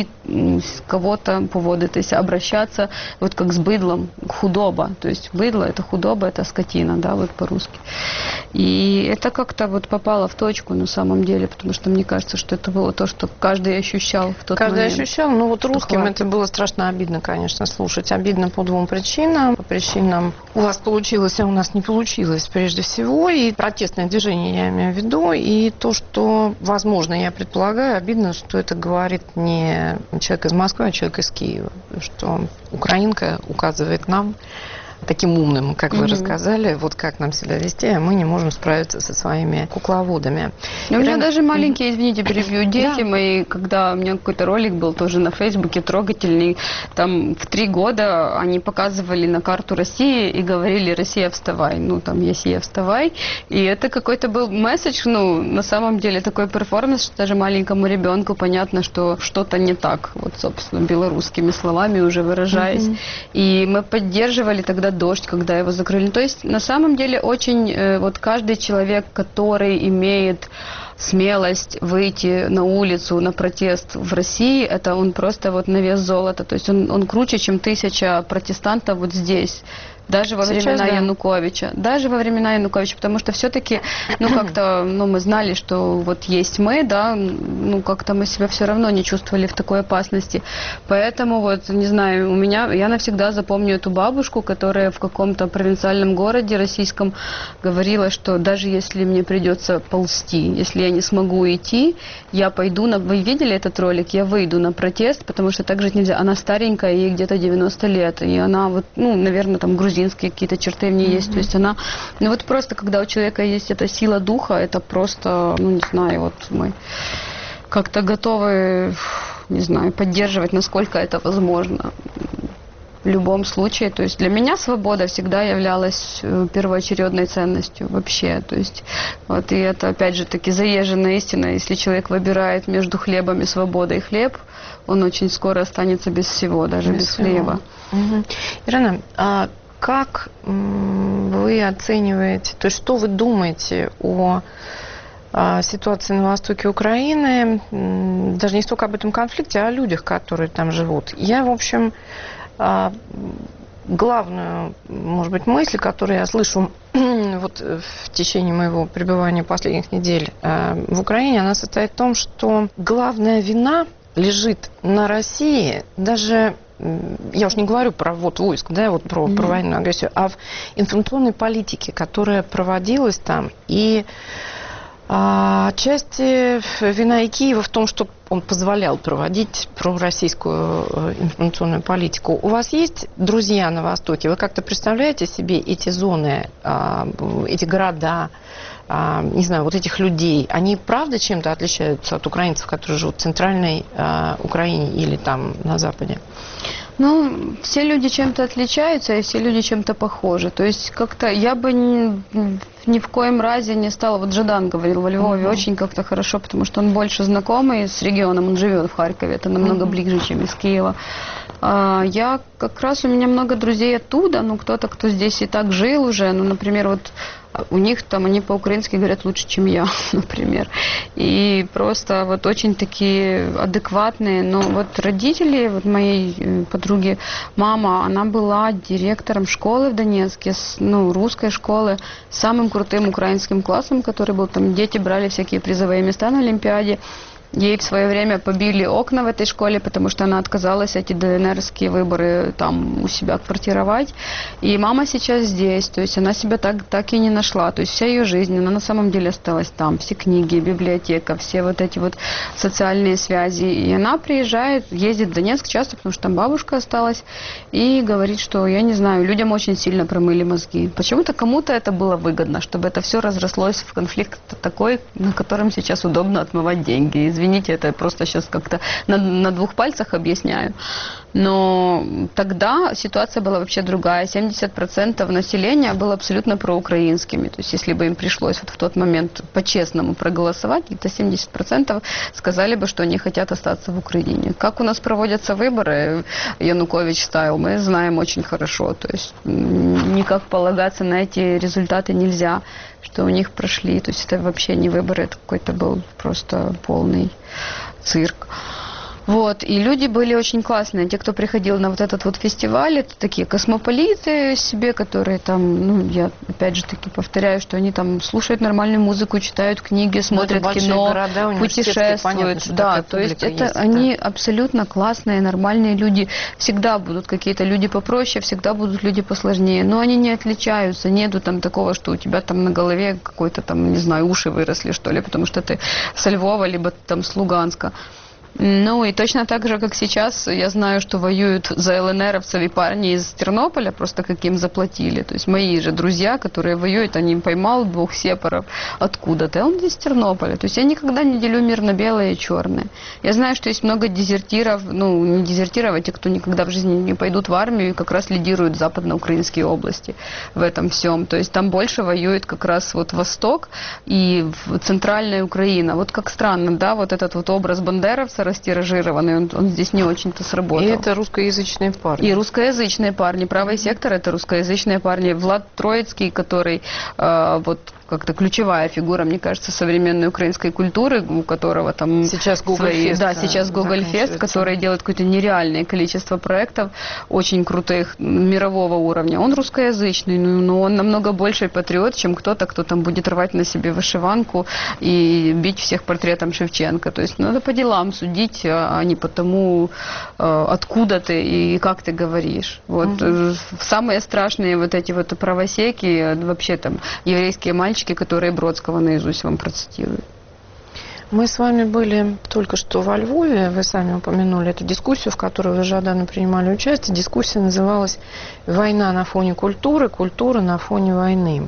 Speaker 4: кого-то поводитися, обращаться вот как с быдлом, худоба. То есть быдло – это худоба, это скотина, да, вот по-русски. И это как-то вот попало в точку на самом деле, потому что мне кажется, что это было то, что каждый ощущал в тот
Speaker 3: каждый
Speaker 4: момент.
Speaker 3: Каждый ощущал, но вот русским
Speaker 4: хватит.
Speaker 3: Это было страшно обидно, конечно, слушать. Обидно по двум причинам. По причинам у вас получилось, а у нас не получилось, прежде всего. И протестное движение я имею в виду. И то, что, возможно, я предполагаю, обидно, что это говорит не человек из Москвы, а человек из Киева. Что украинка указывает нам, таким умным, как вы mm-hmm. рассказали, вот как нам себя вести, а мы не можем справиться со своими кукловодами.
Speaker 4: У меня даже маленькие, извините, перебью, дети
Speaker 3: да.
Speaker 4: мои, когда у меня какой-то ролик был тоже на Фейсбуке, трогательный, там в три года они показывали на карту России и говорили: «Россия, вставай», ну там «Россия, вставай», и это какой-то был месседж, ну на самом деле такой перформанс, что даже маленькому ребенку понятно, что что-то не так, вот собственно белорусскими словами уже выражаясь, mm-hmm. и мы поддерживали тогда дождь, когда его закрыли. То есть, на самом деле, очень, э, вот каждый человек, который имеет смелость выйти на улицу, на протест в России, это он просто вот на вес золота. То есть он, он круче, чем тысяча протестантов вот здесь. Даже во
Speaker 3: Сейчас,
Speaker 4: времена
Speaker 3: да.
Speaker 4: Януковича. Даже во времена Януковича, потому что все-таки, ну, как-то, ну, мы знали, что вот есть мы, да, ну, как-то мы себя все равно не чувствовали в такой опасности. Поэтому вот, не знаю, у меня, я навсегда запомню эту бабушку, которая в каком-то провинциальном городе российском говорила, что даже если мне придется ползти, если я не смогу идти, я пойду на... Вы видели этот ролик? Я выйду на протест, потому что так жить нельзя. Она старенькая, ей где-то девяносто лет, и она вот, ну, наверное, там грузинская, какие-то черты в ней есть, то есть она, ну вот просто, когда у человека есть эта сила духа, это просто, ну не знаю, вот мы как-то готовы, не знаю, поддерживать, насколько это возможно. В любом случае, то есть для меня свобода всегда являлась первоочередной ценностью вообще, то есть вот и это опять же таки заезженная истина, если человек выбирает между хлебом и свободой хлеб, он очень скоро останется без всего, даже без, без хлеба.
Speaker 3: Угу. Ирина, а как вы оцениваете, то есть что вы думаете о, о ситуации на востоке Украины, даже не столько об этом конфликте, а о людях, которые там живут? Я, в общем, главную, может быть, мысль, которую я слышу вот в течение моего пребывания последних недель в Украине, она состоит в том, что главная вина лежит на России, даже я уж не говорю про ввод войск, да, вот про, mm-hmm. про военную агрессию, а в информационной политике, которая проводилась там. И а, отчасти вина и Киева в том, что он позволял проводить пророссийскую информационную политику. У вас есть друзья на Востоке? Вы как-то представляете себе эти зоны, а, эти города, а, не знаю, вот этих людей? Они правда чем-то отличаются от украинцев, которые живут в центральной а, Украине или там на Западе?
Speaker 4: Ну, все люди чем-то отличаются, и все люди чем-то похожи. То есть как-то я бы ни, ни в коем разе не стала... Вот Жадан говорил во Львове uh-huh. очень как-то хорошо, потому что он больше знакомый с регионом, он живет в Харькове, это намного uh-huh. ближе, чем из Киева. А, я как раз, у меня много друзей оттуда, ну, кто-то, кто здесь и так жил уже, ну, например, вот у них там, они по-украински говорят лучше, чем я, например. И просто вот очень такие адекватные. Но вот родители, вот моей подруги, мама, она была директором школы в Донецке, ну, русской школы, с самым крутым украинским классом, который был там, дети брали всякие призовые места на Олимпиаде. Ей в свое время побили окна в этой школе, потому что она отказалась эти ДНРские выборы там у себя квартировать. И мама сейчас здесь, то есть она себя так, так и не нашла. То есть вся ее жизнь, она на самом деле осталась там. Все книги, библиотека, все вот эти вот социальные связи. И она приезжает, ездит в Донецк часто, потому что там бабушка осталась, и говорит, что, я не знаю, людям очень сильно промыли мозги. Почему-то кому-то это было выгодно, чтобы это все разрослось в конфликт такой, на котором сейчас удобно отмывать деньги. Извините, это я просто сейчас как-то на, на двух пальцах объясняю. Но тогда ситуация была вообще другая. семьдесят процентов населения было абсолютно проукраинскими. То есть, если бы им пришлось вот в тот момент по-честному проголосовать, где-то семьдесят процентов сказали бы, что они хотят остаться в Украине. Как у нас проводятся выборы, Янукович стайл, мы знаем очень хорошо. То есть, никак полагаться на эти результаты нельзя, что у них прошли. То есть, это вообще не выборы, это какой-то был просто полный цирк. Вот, и люди были очень классные. Те, кто приходил на вот этот вот фестиваль, это такие космополиты себе, которые там, ну, я опять же таки повторяю, что они там слушают нормальную музыку, читают книги, смотрят кино, города, путешествуют. Понятно, да, то есть это есть, они да. абсолютно классные, нормальные люди. Всегда будут какие-то люди попроще, всегда будут люди посложнее. Но они не отличаются. Нету там такого, что у тебя там на голове какой-то там, не знаю, уши выросли, что ли, потому что ты со Львова, либо там с Луганска. Ну и точно так же, как сейчас, я знаю, что воюют за ЛНРовцев и парни из Тернополя, просто как им заплатили. То есть мои же друзья, которые воюют, они поймал двух сепаров откуда-то, а он из Тернополя. То есть я никогда не делю мир на белое и черное. Я знаю, что есть много дезертиров, ну не дезертиров, а те, кто никогда в жизни не пойдут в армию и как раз лидируют западноукраинские области в этом всем. То есть там больше воюет как раз вот Восток и центральная Украина. Вот как странно, да, вот этот вот образ бандеровца растиражированный, он, он здесь не очень-то сработал.
Speaker 3: И это русскоязычные парни.
Speaker 4: И русскоязычные парни. Правый сектор — это русскоязычные парни. Влад Троицкий, который э, вот как-то ключевая фигура, мне кажется, современной украинской культуры, у которого там...
Speaker 3: Сейчас
Speaker 4: свои,
Speaker 3: Гоголь-фест.
Speaker 4: Да, сейчас Гоголь-фест, который делает какое-то нереальное количество проектов, очень крутых, мирового уровня. Он русскоязычный, но он намного больше патриот, чем кто-то, кто там будет рвать на себе вышиванку и бить всех портретом Шевченко. То есть надо по делам судить, а не по тому, откуда ты и как ты говоришь. Вот. Угу. Самые страшные вот эти вот правосеки, вообще там еврейские мальчики, которые Бродского наизусть вам процитируют.
Speaker 3: Мы с вами были только что во Львове, вы сами упомянули эту дискуссию, в которой вы, Жадана, принимали участие. Дискуссия называлась «Война на фоне культуры, культура на фоне войны».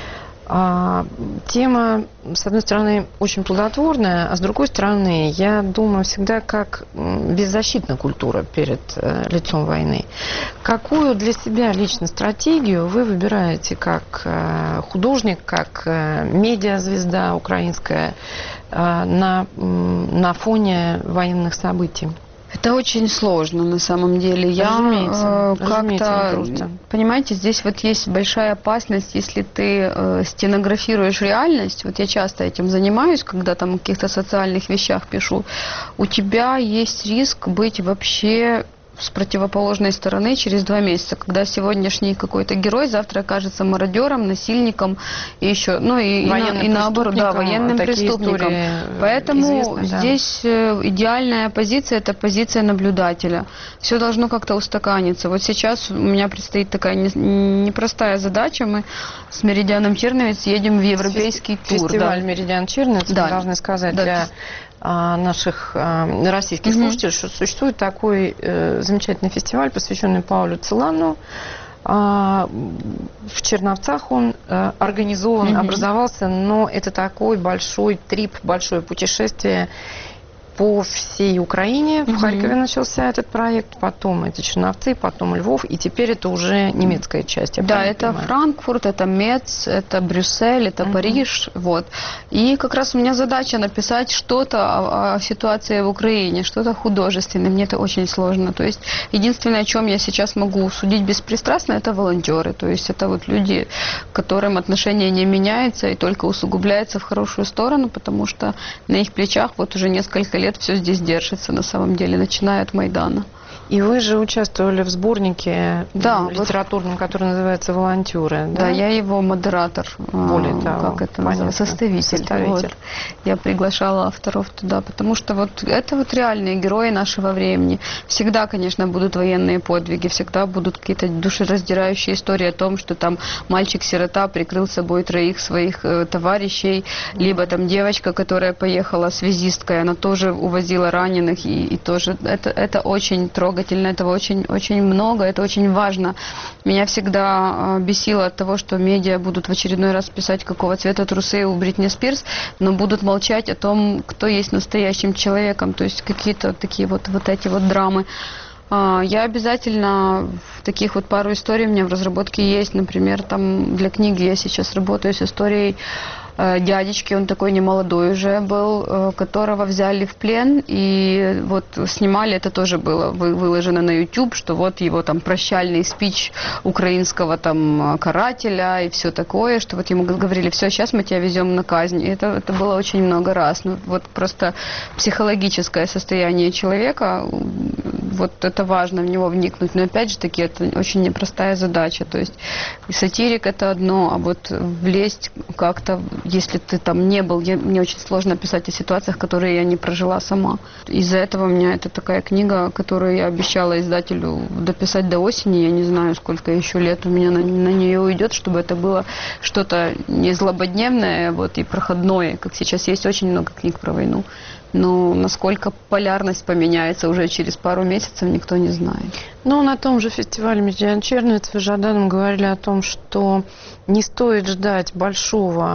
Speaker 3: А, тема, с одной стороны, очень плодотворная, а с другой стороны, я думаю всегда, как беззащитна культура перед э, лицом войны. Какую для себя лично стратегию вы выбираете как э, художник, как э, медиазвезда украинская э, на, на фоне военных событий?
Speaker 4: Это очень сложно на самом деле. Я
Speaker 3: разумеется,
Speaker 4: э, как-то,
Speaker 3: понимаете,
Speaker 4: здесь вот есть большая опасность, если ты э, стенографируешь реальность. Вот я часто этим занимаюсь, когда там о каких-то социальных вещах пишу. У тебя есть риск быть вообще с противоположной стороны через два месяца, когда сегодняшний какой-то герой завтра окажется мародером, насильником и еще, ну и, и, и наоборот, да, военным преступником. Поэтому известны, да. Здесь идеальная позиция – это позиция наблюдателя. Все должно как-то устаканиться. Вот сейчас у меня предстоит такая непростая задача. Мы с Меридианом Черновец едем в европейский тур.
Speaker 3: Фестиваль
Speaker 4: да.
Speaker 3: Меридиан Черновец, да. Мы должны сказать, да. для наших э, российских mm-hmm. слушателей, что существует такой э, замечательный фестиваль, посвященный Паулю Целану. Э, в Черновцах он э, организован, mm-hmm. образовался, но это такой большой трип, большое путешествие по всей Украине. Mm-hmm. В Харькове начался этот проект, потом это Черновцы, потом Львов, и теперь это уже немецкая часть.
Speaker 4: Да, это понимаю. Франкфурт, это Мец, это Брюссель, это mm-hmm. Париж. Вот. И как раз у меня задача написать что-то о, о ситуации в Украине, что-то художественное. Мне это очень сложно. То есть единственное, о чем я сейчас могу судить беспристрастно, это волонтеры. То есть это вот люди, к которым отношение не меняется и только усугубляется в хорошую сторону, потому что на их плечах вот уже несколько лет лет все здесь держится, на самом деле, начиная от Майдана.
Speaker 3: И вы же участвовали в сборнике
Speaker 4: да,
Speaker 3: литературном, вот, который называется «Волонтеры».
Speaker 4: Да, да, я его модератор.
Speaker 3: Более того,
Speaker 4: как это называется? Составитель.
Speaker 3: Составитель.
Speaker 4: Вот. Я приглашала авторов туда, потому что вот это вот реальные герои нашего времени. Всегда, конечно, будут военные подвиги, всегда будут какие-то душераздирающие истории о том, что там мальчик-сирота прикрыл собой троих своих э, товарищей, либо там девочка, которая поехала связисткой, она тоже увозила раненых, и, и тоже это, это очень трогательно. Этого очень, очень много, это очень важно. Меня всегда бесило от того, что медиа будут в очередной раз писать, какого цвета трусы у Бритни Спирс, но будут молчать о том, кто есть настоящим человеком, то есть какие-то такие вот, вот эти вот драмы. Я обязательно, таких вот пару историй у меня в разработке есть, например, там для книги я сейчас работаю с историей дядечки, он такой немолодой уже был, которого взяли в плен, и вот снимали, это тоже было выложено на YouTube, что вот его там прощальный спич украинского там карателя и все такое, что вот ему говорили, все, сейчас мы тебя везем на казнь. И это, это было очень много раз. Ну, вот просто психологическое состояние человека, вот это важно в него вникнуть, но опять же таки это очень непростая задача, то есть сатирик это одно, а вот влезть как-то, если ты там не был, я, мне очень сложно писать о ситуациях, которые я не прожила сама. Из-за этого у меня это такая книга, которую я обещала издателю дописать до осени, я не знаю, сколько еще лет у меня на, на нее уйдет, чтобы это было что-то не злободневное, вот, и проходное, как сейчас есть очень много книг про войну. Но насколько полярность поменяется уже через пару месяцев, никто не знает.
Speaker 3: Ну, на том же фестивале Меридиан Черновец вы с Жаданом говорили о том, что не стоит ждать большого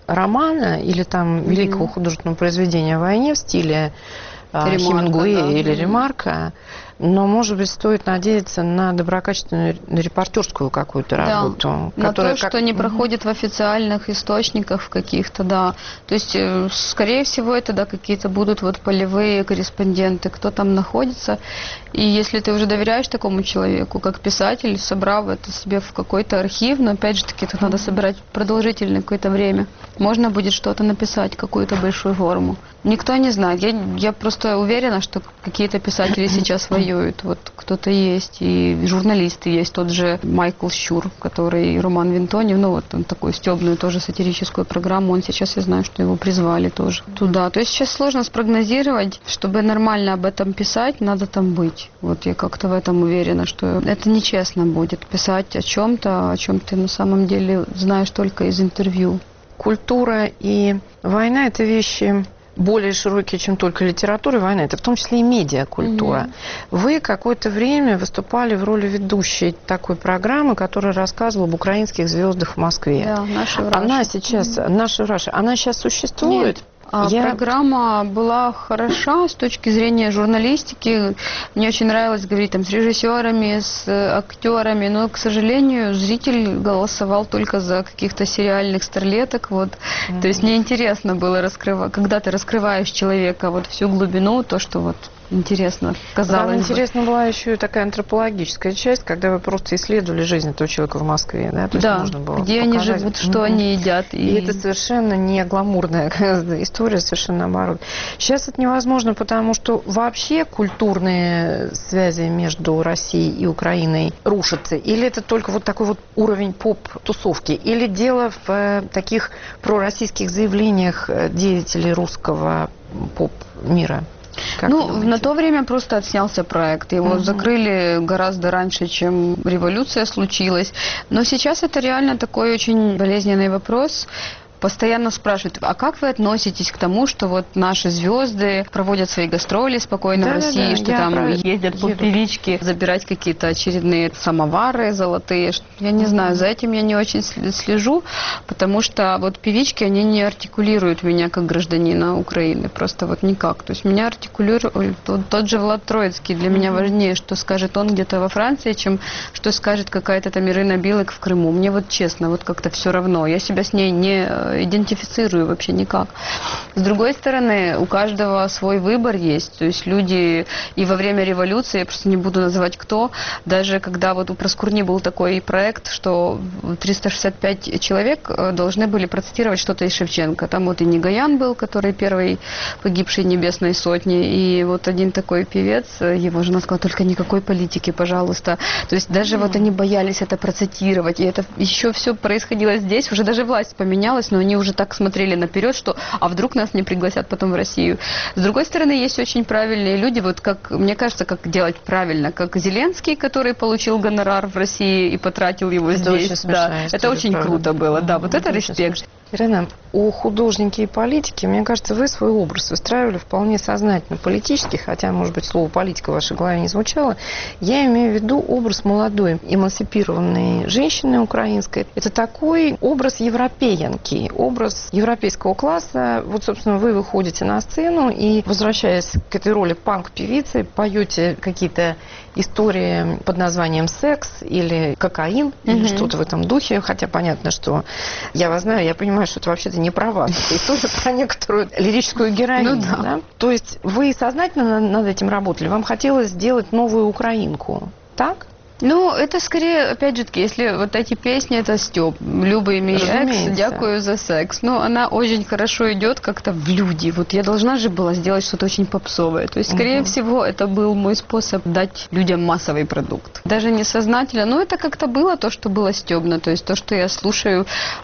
Speaker 3: романа или там mm-hmm. великого художественного произведения о войне в стиле Хемингуэя да. или Ремарка, но, может быть, стоит надеяться на доброкачественную репортерскую какую-то работу.
Speaker 4: Да,
Speaker 3: которая
Speaker 4: на то,
Speaker 3: как...
Speaker 4: что не проходит в официальных источниках в каких-то, да. То есть, скорее всего, это, да, какие-то будут вот полевые корреспонденты, кто там находится. И если ты уже доверяешь такому человеку, как писатель, собрав это себе в какой-то архив, но, опять же таки, это надо собирать продолжительное какое-то время, можно будет что-то написать, какую-то большую форму. Никто не знает. Я, я просто уверена, что какие-то писатели сейчас воюют. Вот кто-то есть, и журналисты есть. Тот же Майкл Щур, который Роман Винтонев, ну вот он такую стебную тоже сатирическую программу, он сейчас, я знаю, что его призвали тоже туда. То есть сейчас сложно спрогнозировать, чтобы нормально об этом писать, надо там быть. Вот я как-то в этом уверена, что это нечестно будет писать о чем-то, о чем ты на самом деле знаешь только из интервью.
Speaker 3: Культура и война – это вещи более широкие, чем только литература и война. Это в том числе и медиакультура. Mm-hmm. Вы какое-то время выступали в роли ведущей такой программы, которая рассказывала об украинских звездах в Москве.
Speaker 4: Да, наша Раша.
Speaker 3: Она сейчас, mm-hmm. наша Раша, она сейчас существует?
Speaker 4: Нет. А Я... Программа была хороша с точки зрения журналистики. Мне очень нравилось говорить там с режиссерами, с актерами, но, к сожалению, зритель голосовал только за каких-то сериальных старлеток. Вот. Mm-hmm. То есть мне интересно было раскрывать, когда ты раскрываешь человека вот всю глубину, то, что вот интересно казалось
Speaker 3: Нам
Speaker 4: бы.
Speaker 3: Интересно была еще и такая антропологическая часть, когда вы просто исследовали жизнь этого человека в Москве. Да, То есть
Speaker 4: да.
Speaker 3: можно было
Speaker 4: где
Speaker 3: показать.
Speaker 4: они живут, что mm-hmm. они едят.
Speaker 3: И... и это совершенно не гламурная история, совершенно наоборот. Сейчас это невозможно, потому что вообще культурные связи между Россией и Украиной рушатся. Или это только вот такой вот уровень поп-тусовки. Или дело в таких пророссийских заявлениях деятелей русского поп-мира.
Speaker 4: Как ну, на то время просто отснялся проект. Его угу. закрыли гораздо раньше, чем революция случилась. Но сейчас это реально такой очень болезненный вопрос. Постоянно спрашивают, а как вы относитесь к тому, что вот наши звезды проводят свои гастроли спокойно да, в России, да, да. что Я там правильно. ездят по певичке, забирать какие-то очередные самовары золотые. Я не mm-hmm. знаю, за этим я не очень слежу, потому что вот певички, они не артикулируют меня как гражданина Украины, просто вот никак. То есть меня артикулирует тот, тот же Влад Троицкий. Для mm-hmm. меня важнее, что скажет он где-то во Франции, чем что скажет какая-то там Ирина Билык в Крыму. Мне вот честно, вот как-то все равно. Я себя с ней не идентифицирую вообще никак. С другой стороны, у каждого свой выбор есть. То есть люди и во время революции, я просто не буду называть кто, даже когда вот у Проскурни был такой проект, что триста шестьдесят пять человек должны были процитировать что-то из Шевченко. Там вот и Негаян был, который первый погибший Небесной Сотни, и вот один такой певец, его жена сказала, только никакой политики, пожалуйста. То есть даже mm. вот они боялись это процитировать, и это еще все происходило здесь, уже даже власть поменялась, но они уже так смотрели наперед, что а вдруг нас не пригласят потом в Россию. С другой стороны, есть очень правильные люди, вот как, мне кажется, как делать правильно, как Зеленский, который получил гонорар в России и потратил его это здесь. Очень да. Это очень правда. Круто было, да, вот это, это респект.
Speaker 3: Ирина, у художники и политики, мне кажется, вы свой образ выстраивали вполне сознательно политически, хотя, может быть, слово политика в вашей голове не звучало. Я имею в виду образ молодой, эмансипированной женщины украинской. Это такой образ европеянки, образ европейского класса. Вот, собственно, вы выходите на сцену и, возвращаясь к этой роли панк-певицы, поете какие-то истории под названием «Секс» или «Кокаин», mm-hmm. или что-то в этом духе. Хотя понятно, что я вас знаю, я понимаю, что это вообще-то не про вас. Это история про некоторую лирическую героиню. Ну, да. Да? То есть вы сознательно над этим работали? Вам хотелось сделать новую украинку, так?
Speaker 4: Ну, это скорее, опять же таки, если вот эти песни, это Стёб, Люба мій екс, дякую за секс. Но она очень хорошо идет как-то в люди. Вот я должна же была сделать что-то очень попсовое. То есть, скорее угу. всего, это был мой способ дать людям массовый продукт. Даже несознательно, но это как-то было то, что было стёбно. То есть, то, что я слушаю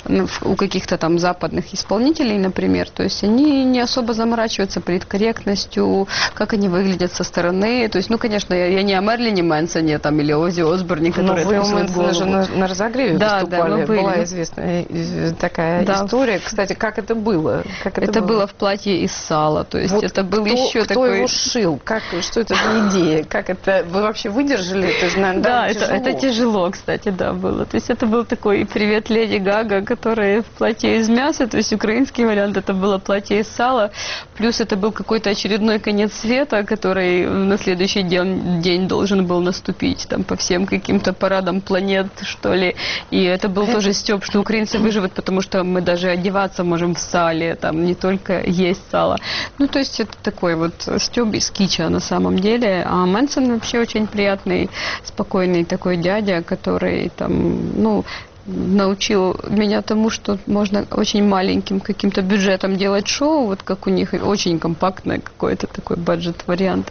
Speaker 4: у каких-то там западных исполнителей, например. То есть, они не особо заморачиваются политкорректностью, как они выглядят со стороны. То есть, ну, конечно, я, я не о Мерлине Мэнсоне там или Оззи Осборне, которые
Speaker 3: Ну, вы у
Speaker 4: откусывают
Speaker 3: Мэнсона же
Speaker 4: голову.
Speaker 3: на, на разогреве
Speaker 4: Да,
Speaker 3: выступали.
Speaker 4: да, мы были.
Speaker 3: Была известная э, такая
Speaker 4: Да.
Speaker 3: история. Кстати, как это было? Как это,
Speaker 4: Это было в платье из сала, то есть
Speaker 3: Вот
Speaker 4: это был
Speaker 3: кто,
Speaker 4: еще
Speaker 3: кто
Speaker 4: такой...
Speaker 3: его шил? Как, что это за идея? Как это? Вы вообще выдержали? Это же, наверное,
Speaker 4: Да,
Speaker 3: даже
Speaker 4: это,
Speaker 3: тяжело.
Speaker 4: это тяжело, кстати, да, было. То есть это был такой привет Леди Гага, которая в платье из мяса, то есть украинский вариант, это было платье из сала, плюс это был какой-то очередной конец света, который на следующий день, день должен был наступить, там, по всем каким-то парадам планет, что ли. И это был тоже стёб, что украинцы выживут, потому что мы даже одеваться можем в сале, там, не только есть сало. Ну, то есть это такой вот стёб из кича на самом деле. А Мэнсон вообще очень приятный, спокойный такой дядя, который там, ну, научил меня тому, что можно очень маленьким каким-то бюджетом делать шоу, вот как у них, очень компактное какой-то такой бюджет-вариант.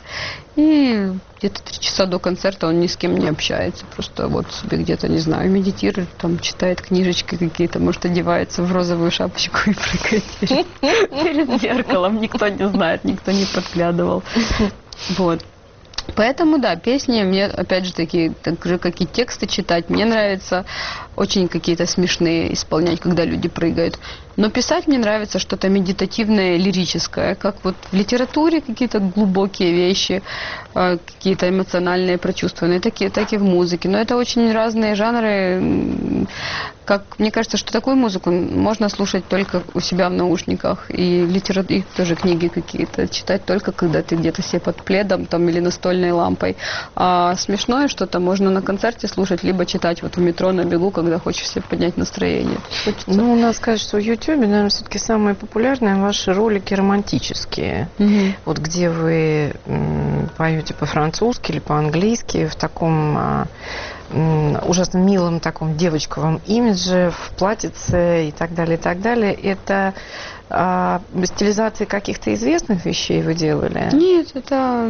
Speaker 4: И где-то три часа до концерта он ни с кем не общается, просто вот себе где-то, не знаю, медитирует, там, читает книжечки какие-то, может, одевается в розовую шапочку и прыгает перед, перед зеркалом. Никто не знает, никто не подглядывал. Вот. Поэтому, да, песни мне, опять же таки, так же, как и тексты читать, мне нравится очень какие-то смешные исполнять, когда люди прыгают. Но писать мне нравится что-то медитативное, лирическое, как вот в литературе какие-то глубокие вещи, какие-то эмоциональные, прочувствованные, такие, так и в музыке. Но это очень разные жанры. Как, мне кажется, что такую музыку можно слушать только у себя в наушниках. И, литера... и тоже книги какие-то читать только, когда ты где-то себе под пледом там, или настольной лампой. А смешное что-то можно на концерте слушать, либо читать вот в метро на бегу, когда хочешь себе поднять настроение. Хочется...
Speaker 3: Ну, надо сказать, что в Ютьюбе, наверное, все-таки самые популярные ваши ролики романтические.
Speaker 4: Угу.
Speaker 3: Вот где вы м, поете по-французски или по-английски в таком а, м, ужасно милом таком девочковом имидже, в платьице и так далее, и так далее. Это а, стилизации каких-то известных вещей вы делали?
Speaker 4: Нет, это...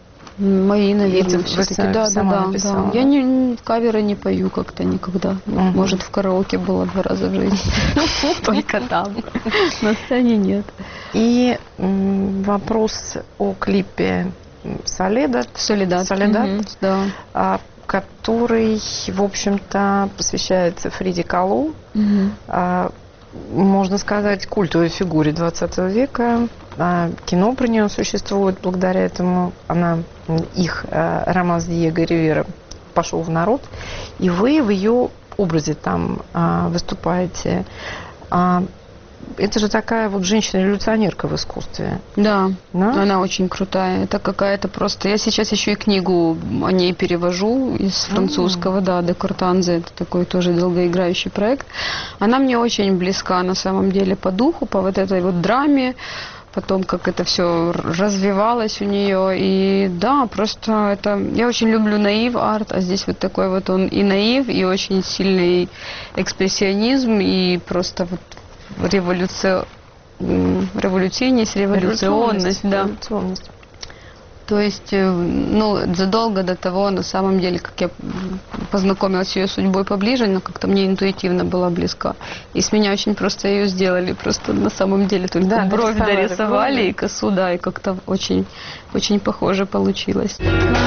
Speaker 4: Мои, наверное,
Speaker 3: вы
Speaker 4: все-таки.
Speaker 3: сами-
Speaker 4: Да, да,
Speaker 3: сама
Speaker 4: да,
Speaker 3: написала,
Speaker 4: да.
Speaker 3: да?
Speaker 4: Я не, не- каверы не пою как-то никогда.
Speaker 3: Мгм.
Speaker 4: Может, в караоке было два раза в жизни. Только там. На сцене нет.
Speaker 3: И м, вопрос о клипе «Соледат»,
Speaker 4: Солидат.
Speaker 3: «Соледат»,
Speaker 4: Мгм, да.
Speaker 3: а, который, в общем-то, посвящается Фриде Каллу,
Speaker 4: Мгм.
Speaker 3: а, можно сказать, культовой фигуре двадцатого века. А, кино про нее существует благодаря этому. Она, их а, роман с Диего Ривера пошел в народ. И вы в ее образе там а, выступаете. А, это же такая вот женщина-революционерка в искусстве.
Speaker 4: Да,
Speaker 3: Да?
Speaker 4: она очень крутая. Это какая-то просто... Я сейчас еще и книгу о ней перевожу из французского, да, де Кортанзе. Это такой тоже долгоиграющий проект. Она мне очень близка на самом деле по духу, по вот этой вот драме, потом как это все развивалось у нее. И да, просто это... Я очень люблю наив арт, а здесь вот такой вот он и наив, и очень сильный экспрессионизм, и просто вот революция, революционность, революционность, да.
Speaker 3: Революционность.
Speaker 4: То есть, э, ну, задолго до того, на самом деле, как я познакомилась с ее судьбой поближе, она как-то мне интуитивно была близка. И с меня очень просто ее сделали. Просто на самом деле только
Speaker 3: Да,
Speaker 4: бровь
Speaker 3: нарисовали
Speaker 4: дорисовали
Speaker 3: брови.
Speaker 4: и косу, да, и как-то очень, очень похоже получилось.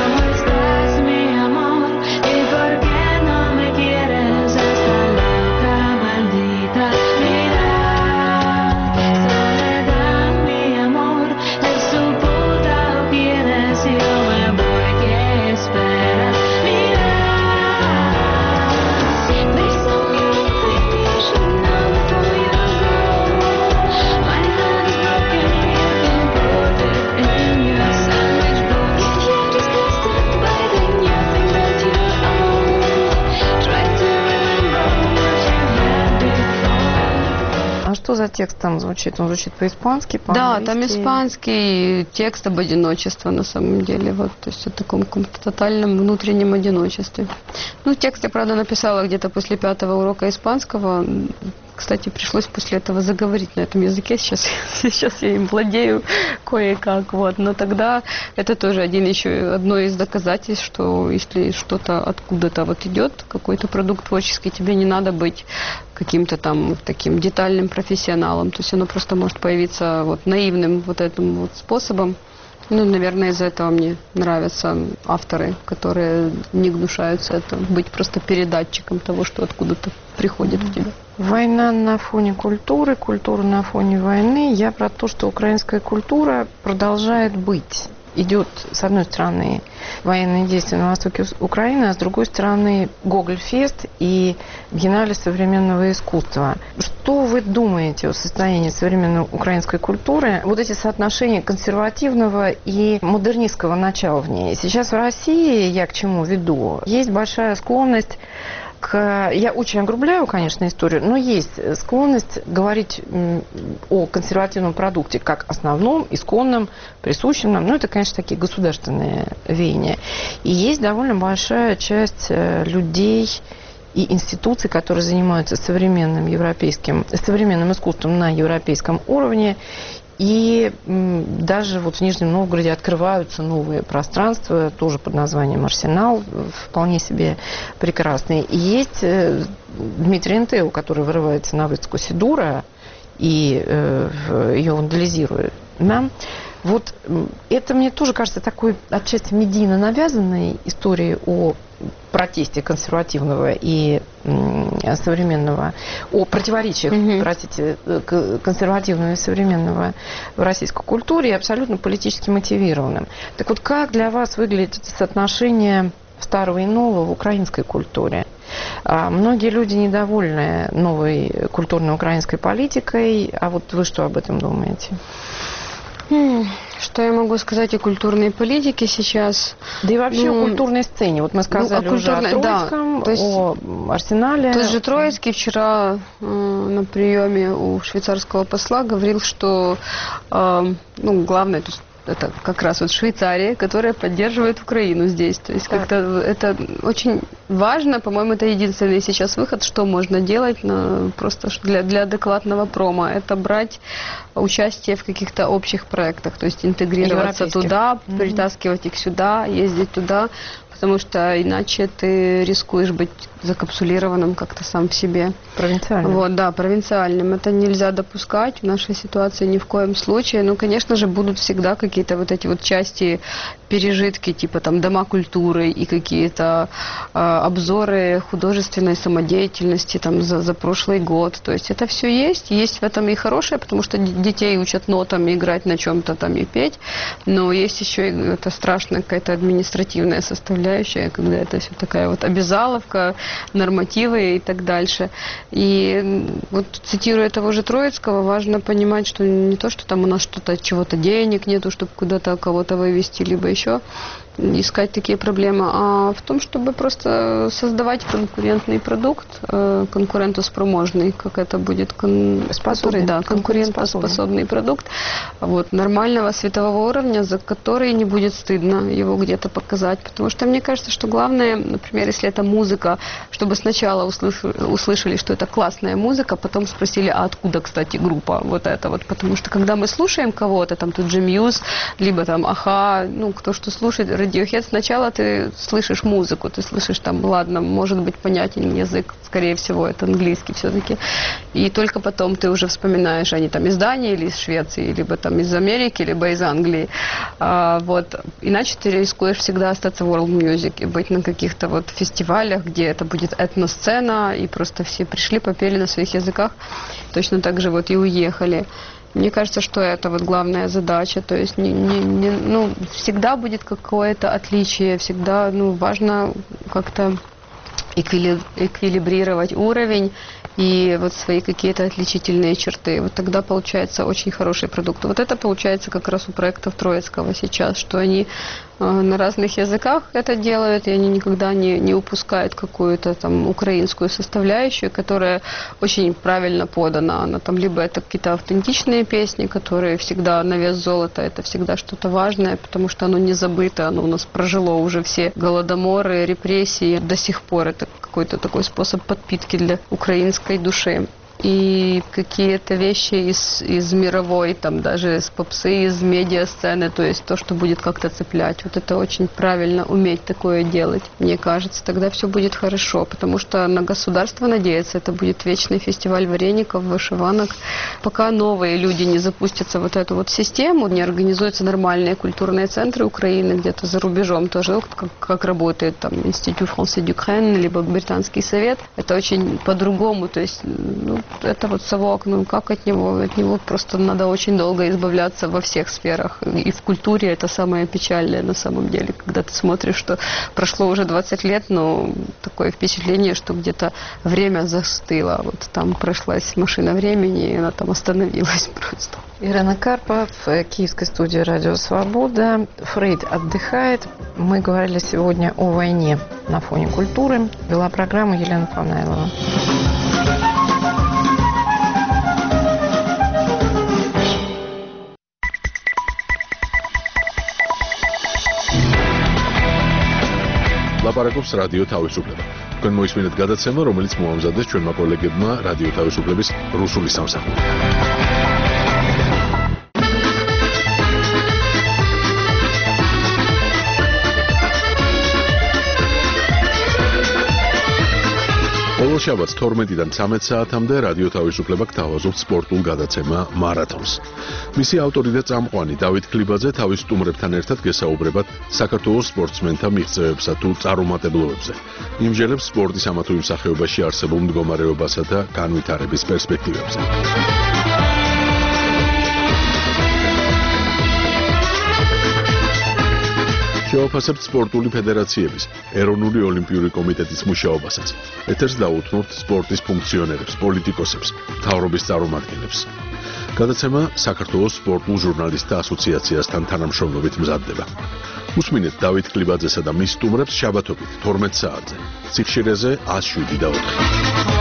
Speaker 3: А что за текст там звучит? Он звучит по-испански,
Speaker 4: Да,
Speaker 3: по-английски?
Speaker 4: там испанский текст об одиночестве на самом деле, вот, то есть о таком каком-то тотальном внутреннем одиночестве. Ну, текст я, правда, написала где-то после пятого урока испанского. Кстати, пришлось после этого заговорить на этом языке. Сейчас, сейчас я им владею кое-как. Вот. Но тогда это тоже один еще одно из доказательств, что если что-то откуда-то вот идет, какой-то продукт творческий, тебе не надо быть каким-то там таким детальным профессионалом. То есть оно просто может появиться вот наивным вот этим вот способом. Ну, наверное, из-за этого мне нравятся авторы, которые не гнушаются это, быть просто передатчиком того, что откуда-то приходит в тебя.
Speaker 3: Война на фоне культуры, культура на фоне войны. Я про то, что украинская культура продолжает быть. Идет, с одной стороны, военные действия на востоке Украины, а с другой стороны, Гоголь-фест и Биеннале современного искусства. Что вы думаете о состоянии современной украинской культуры? Вот эти соотношения консервативного и модернистского начала в ней. Сейчас в России, я к чему веду, есть большая склонность к... Я очень огрубляю, конечно, историю, но есть склонность говорить о консервативном продукте как основном, исконном, присущем нам. Ну, это, конечно, такие государственные веяния. И есть довольно большая часть людей и институций, которые занимаются современным европейским, современным искусством на европейском уровне. И даже вот в Нижнем Новгороде открываются новые пространства, тоже под названием «Арсенал», вполне себе прекрасные. И есть Дмитрий Энтео, который вырывается на выставку Сидура и э, ее вандализирует. Да? Вот это, мне тоже кажется, такой отчасти медийно навязанной историей о протесте консервативного и м, современного, о противоречиях, mm-hmm. простите, консервативного и современного в российской культуре, и абсолютно политически мотивированным. Так вот, как для вас выглядит это соотношение старого и нового в украинской культуре? А многие люди недовольны новой культурной украинской политикой, а вот вы что об этом думаете?
Speaker 4: Что я могу сказать о культурной политике сейчас?
Speaker 3: Да и вообще
Speaker 4: ну,
Speaker 3: о культурной сцене. Вот мы сказали ну, о уже о Троицком,
Speaker 4: да, то есть,
Speaker 3: о Арсенале.
Speaker 4: Тот же Троицкий вчера э, на приеме у швейцарского посла говорил, что э, ну, главное, то есть, это как раз вот Швейцария, которая поддерживает Украину здесь. То есть как-то это очень важно, по-моему, это единственный сейчас выход, что можно делать на, просто для, для адекватного промо. Это брать участие в каких-то общих проектах, то есть интегрироваться туда, mm-hmm. притаскивать их сюда, ездить туда, потому что иначе ты рискуешь быть закапсулированным как-то сам в себе.
Speaker 3: Провинциальным.
Speaker 4: Вот, да, провинциальным. Это нельзя допускать в нашей ситуации ни в коем случае. Ну, конечно же, будут всегда какие-то вот эти вот части, пережитки, типа там дома культуры и какие-то э, обзоры художественной самодеятельности там за, за прошлый год. То есть это все есть. Есть в этом и хорошее, потому что детей учат нотам играть на чем-то там и петь. Но есть еще и это страшная какая-то административная составляющая, когда это все такая вот обязаловка, нормативы и так дальше. И вот цитируя того же Троицкого, важно понимать, что не то, что там у нас что-то, чего-то денег нету, чтобы куда-то кого-то вывести, либо еще искать такие проблемы, а в том, чтобы просто создавать конкурентный продукт, конкурентоспособный, как это будет, кон...
Speaker 3: способный,
Speaker 4: да, конкурентоспособный продукт, вот, нормального светового уровня, за который не будет стыдно его где-то показать, потому что мне кажется, что главное, например, если это музыка, чтобы сначала услышали, услышали, что это классная музыка, потом спросили, а откуда, кстати, группа вот эта вот, потому что когда мы слушаем кого-то, там тут же Мьюз, либо там Аха, ну, кто что слушает, Radiohead, сначала ты слышишь музыку, ты слышишь там, ладно, может быть понятен язык, скорее всего, это английский все-таки, и только потом ты уже вспоминаешь, они там из Дании или из Швеции, либо там из Америки, либо из Англии, а, вот, иначе ты рискуешь всегда остаться в world music и быть на каких-то вот фестивалях, где это будет этносцена, и просто все пришли, попели на своих языках, точно так же вот и уехали. Мне кажется, что это вот главная задача, то есть не, не, не, ну, всегда будет какое-то отличие, всегда ну, важно как-то эквили, эквилибрировать уровень и вот свои какие-то отличительные черты. Вот тогда получается очень хороший продукт. Вот это получается как раз у проектов Троицкого сейчас, что они на разных языках это делают, и они никогда не, не упускают какую-то там украинскую составляющую, которая очень правильно подана. Она там либо это какие-то автентичные песни, которые всегда на вес золота, это всегда что-то важное, потому что оно не забыто, оно у нас прожило уже все голодоморы, репрессии, до сих пор это какой-то такой способ подпитки для украинской души. и какие-то вещи из, из мировой, там даже из попсы, из медиасцены, то есть то, что будет как-то цеплять. Вот это очень правильно, уметь такое делать, мне кажется. Тогда все будет хорошо, потому что на государство надеяться, это будет вечный фестиваль вареников, вышиванок. Пока новые люди не запустятся вот эту вот систему, не организуются нормальные культурные центры Украины, где-то за рубежом тоже, как, как работает там Институт Француз d'Ukraine, либо Британский совет, это очень по-другому, то есть, ну, это вот совок, ну, как от него, от него просто надо очень долго избавляться во всех сферах, и в культуре это самое печальное на самом деле, когда ты смотришь, что прошло уже двадцать лет, но такое впечатление, что где-то время застыло, вот там прошлась машина времени, и она там остановилась просто.
Speaker 3: Ирина Карпа в киевской студии «Радио Свобода». Фрейд отдыхает. Мы говорили сегодня о войне на фоне культуры. Вела программу Елена Павнайлова.
Speaker 1: ლაპარაკობს რადიო თავისუფლება. თქვენ მოისმინეთ გადაცემა, რომელიც მოამზადეს ჩვენმა კოლეგებმა რადიო თავისუფლების რუსული სამსახური. ბოლო შაბათს თორმეტიდან ცამეტ საათამდე რადიო თავისუფლება გთავაზობთ სპორტულ გადაცემა მარათონს. მისი ავტორი და წამყვანი დავით ქლიბაძე თავის სტუმრებთან ერთად გესაუბრებათ საქართველოს სპორტსმენთა მიღწევებსა თუ წარუმატებლობებზე. იმჯერებს სპორტის ამა თუ იმ სახეობაში არსებულ მდგომარეობასა და განვითარების პერსპექტივებზე. შევაფასებთ სპორტული ფედერაციების, ეროვნული ოლიმპიური კომიტეტის მუშაობასაც. ეთერს დაუთმობთ სპორტის ფუნქციონერებს, პოლიტიკოსებს, მთავრობის წარმომადგენლებს. გადაცემა საქართველოს სპორტულ ჟურნალისტთა ასოციაციასთან თანამშრომლობით მზადდება. უსმინეთ დავით ქლიბაძესა და მის სტუმრებს შაბათობით თორმეტ საათზე. სიხშირეზე ათს შვიდი და ოთხი.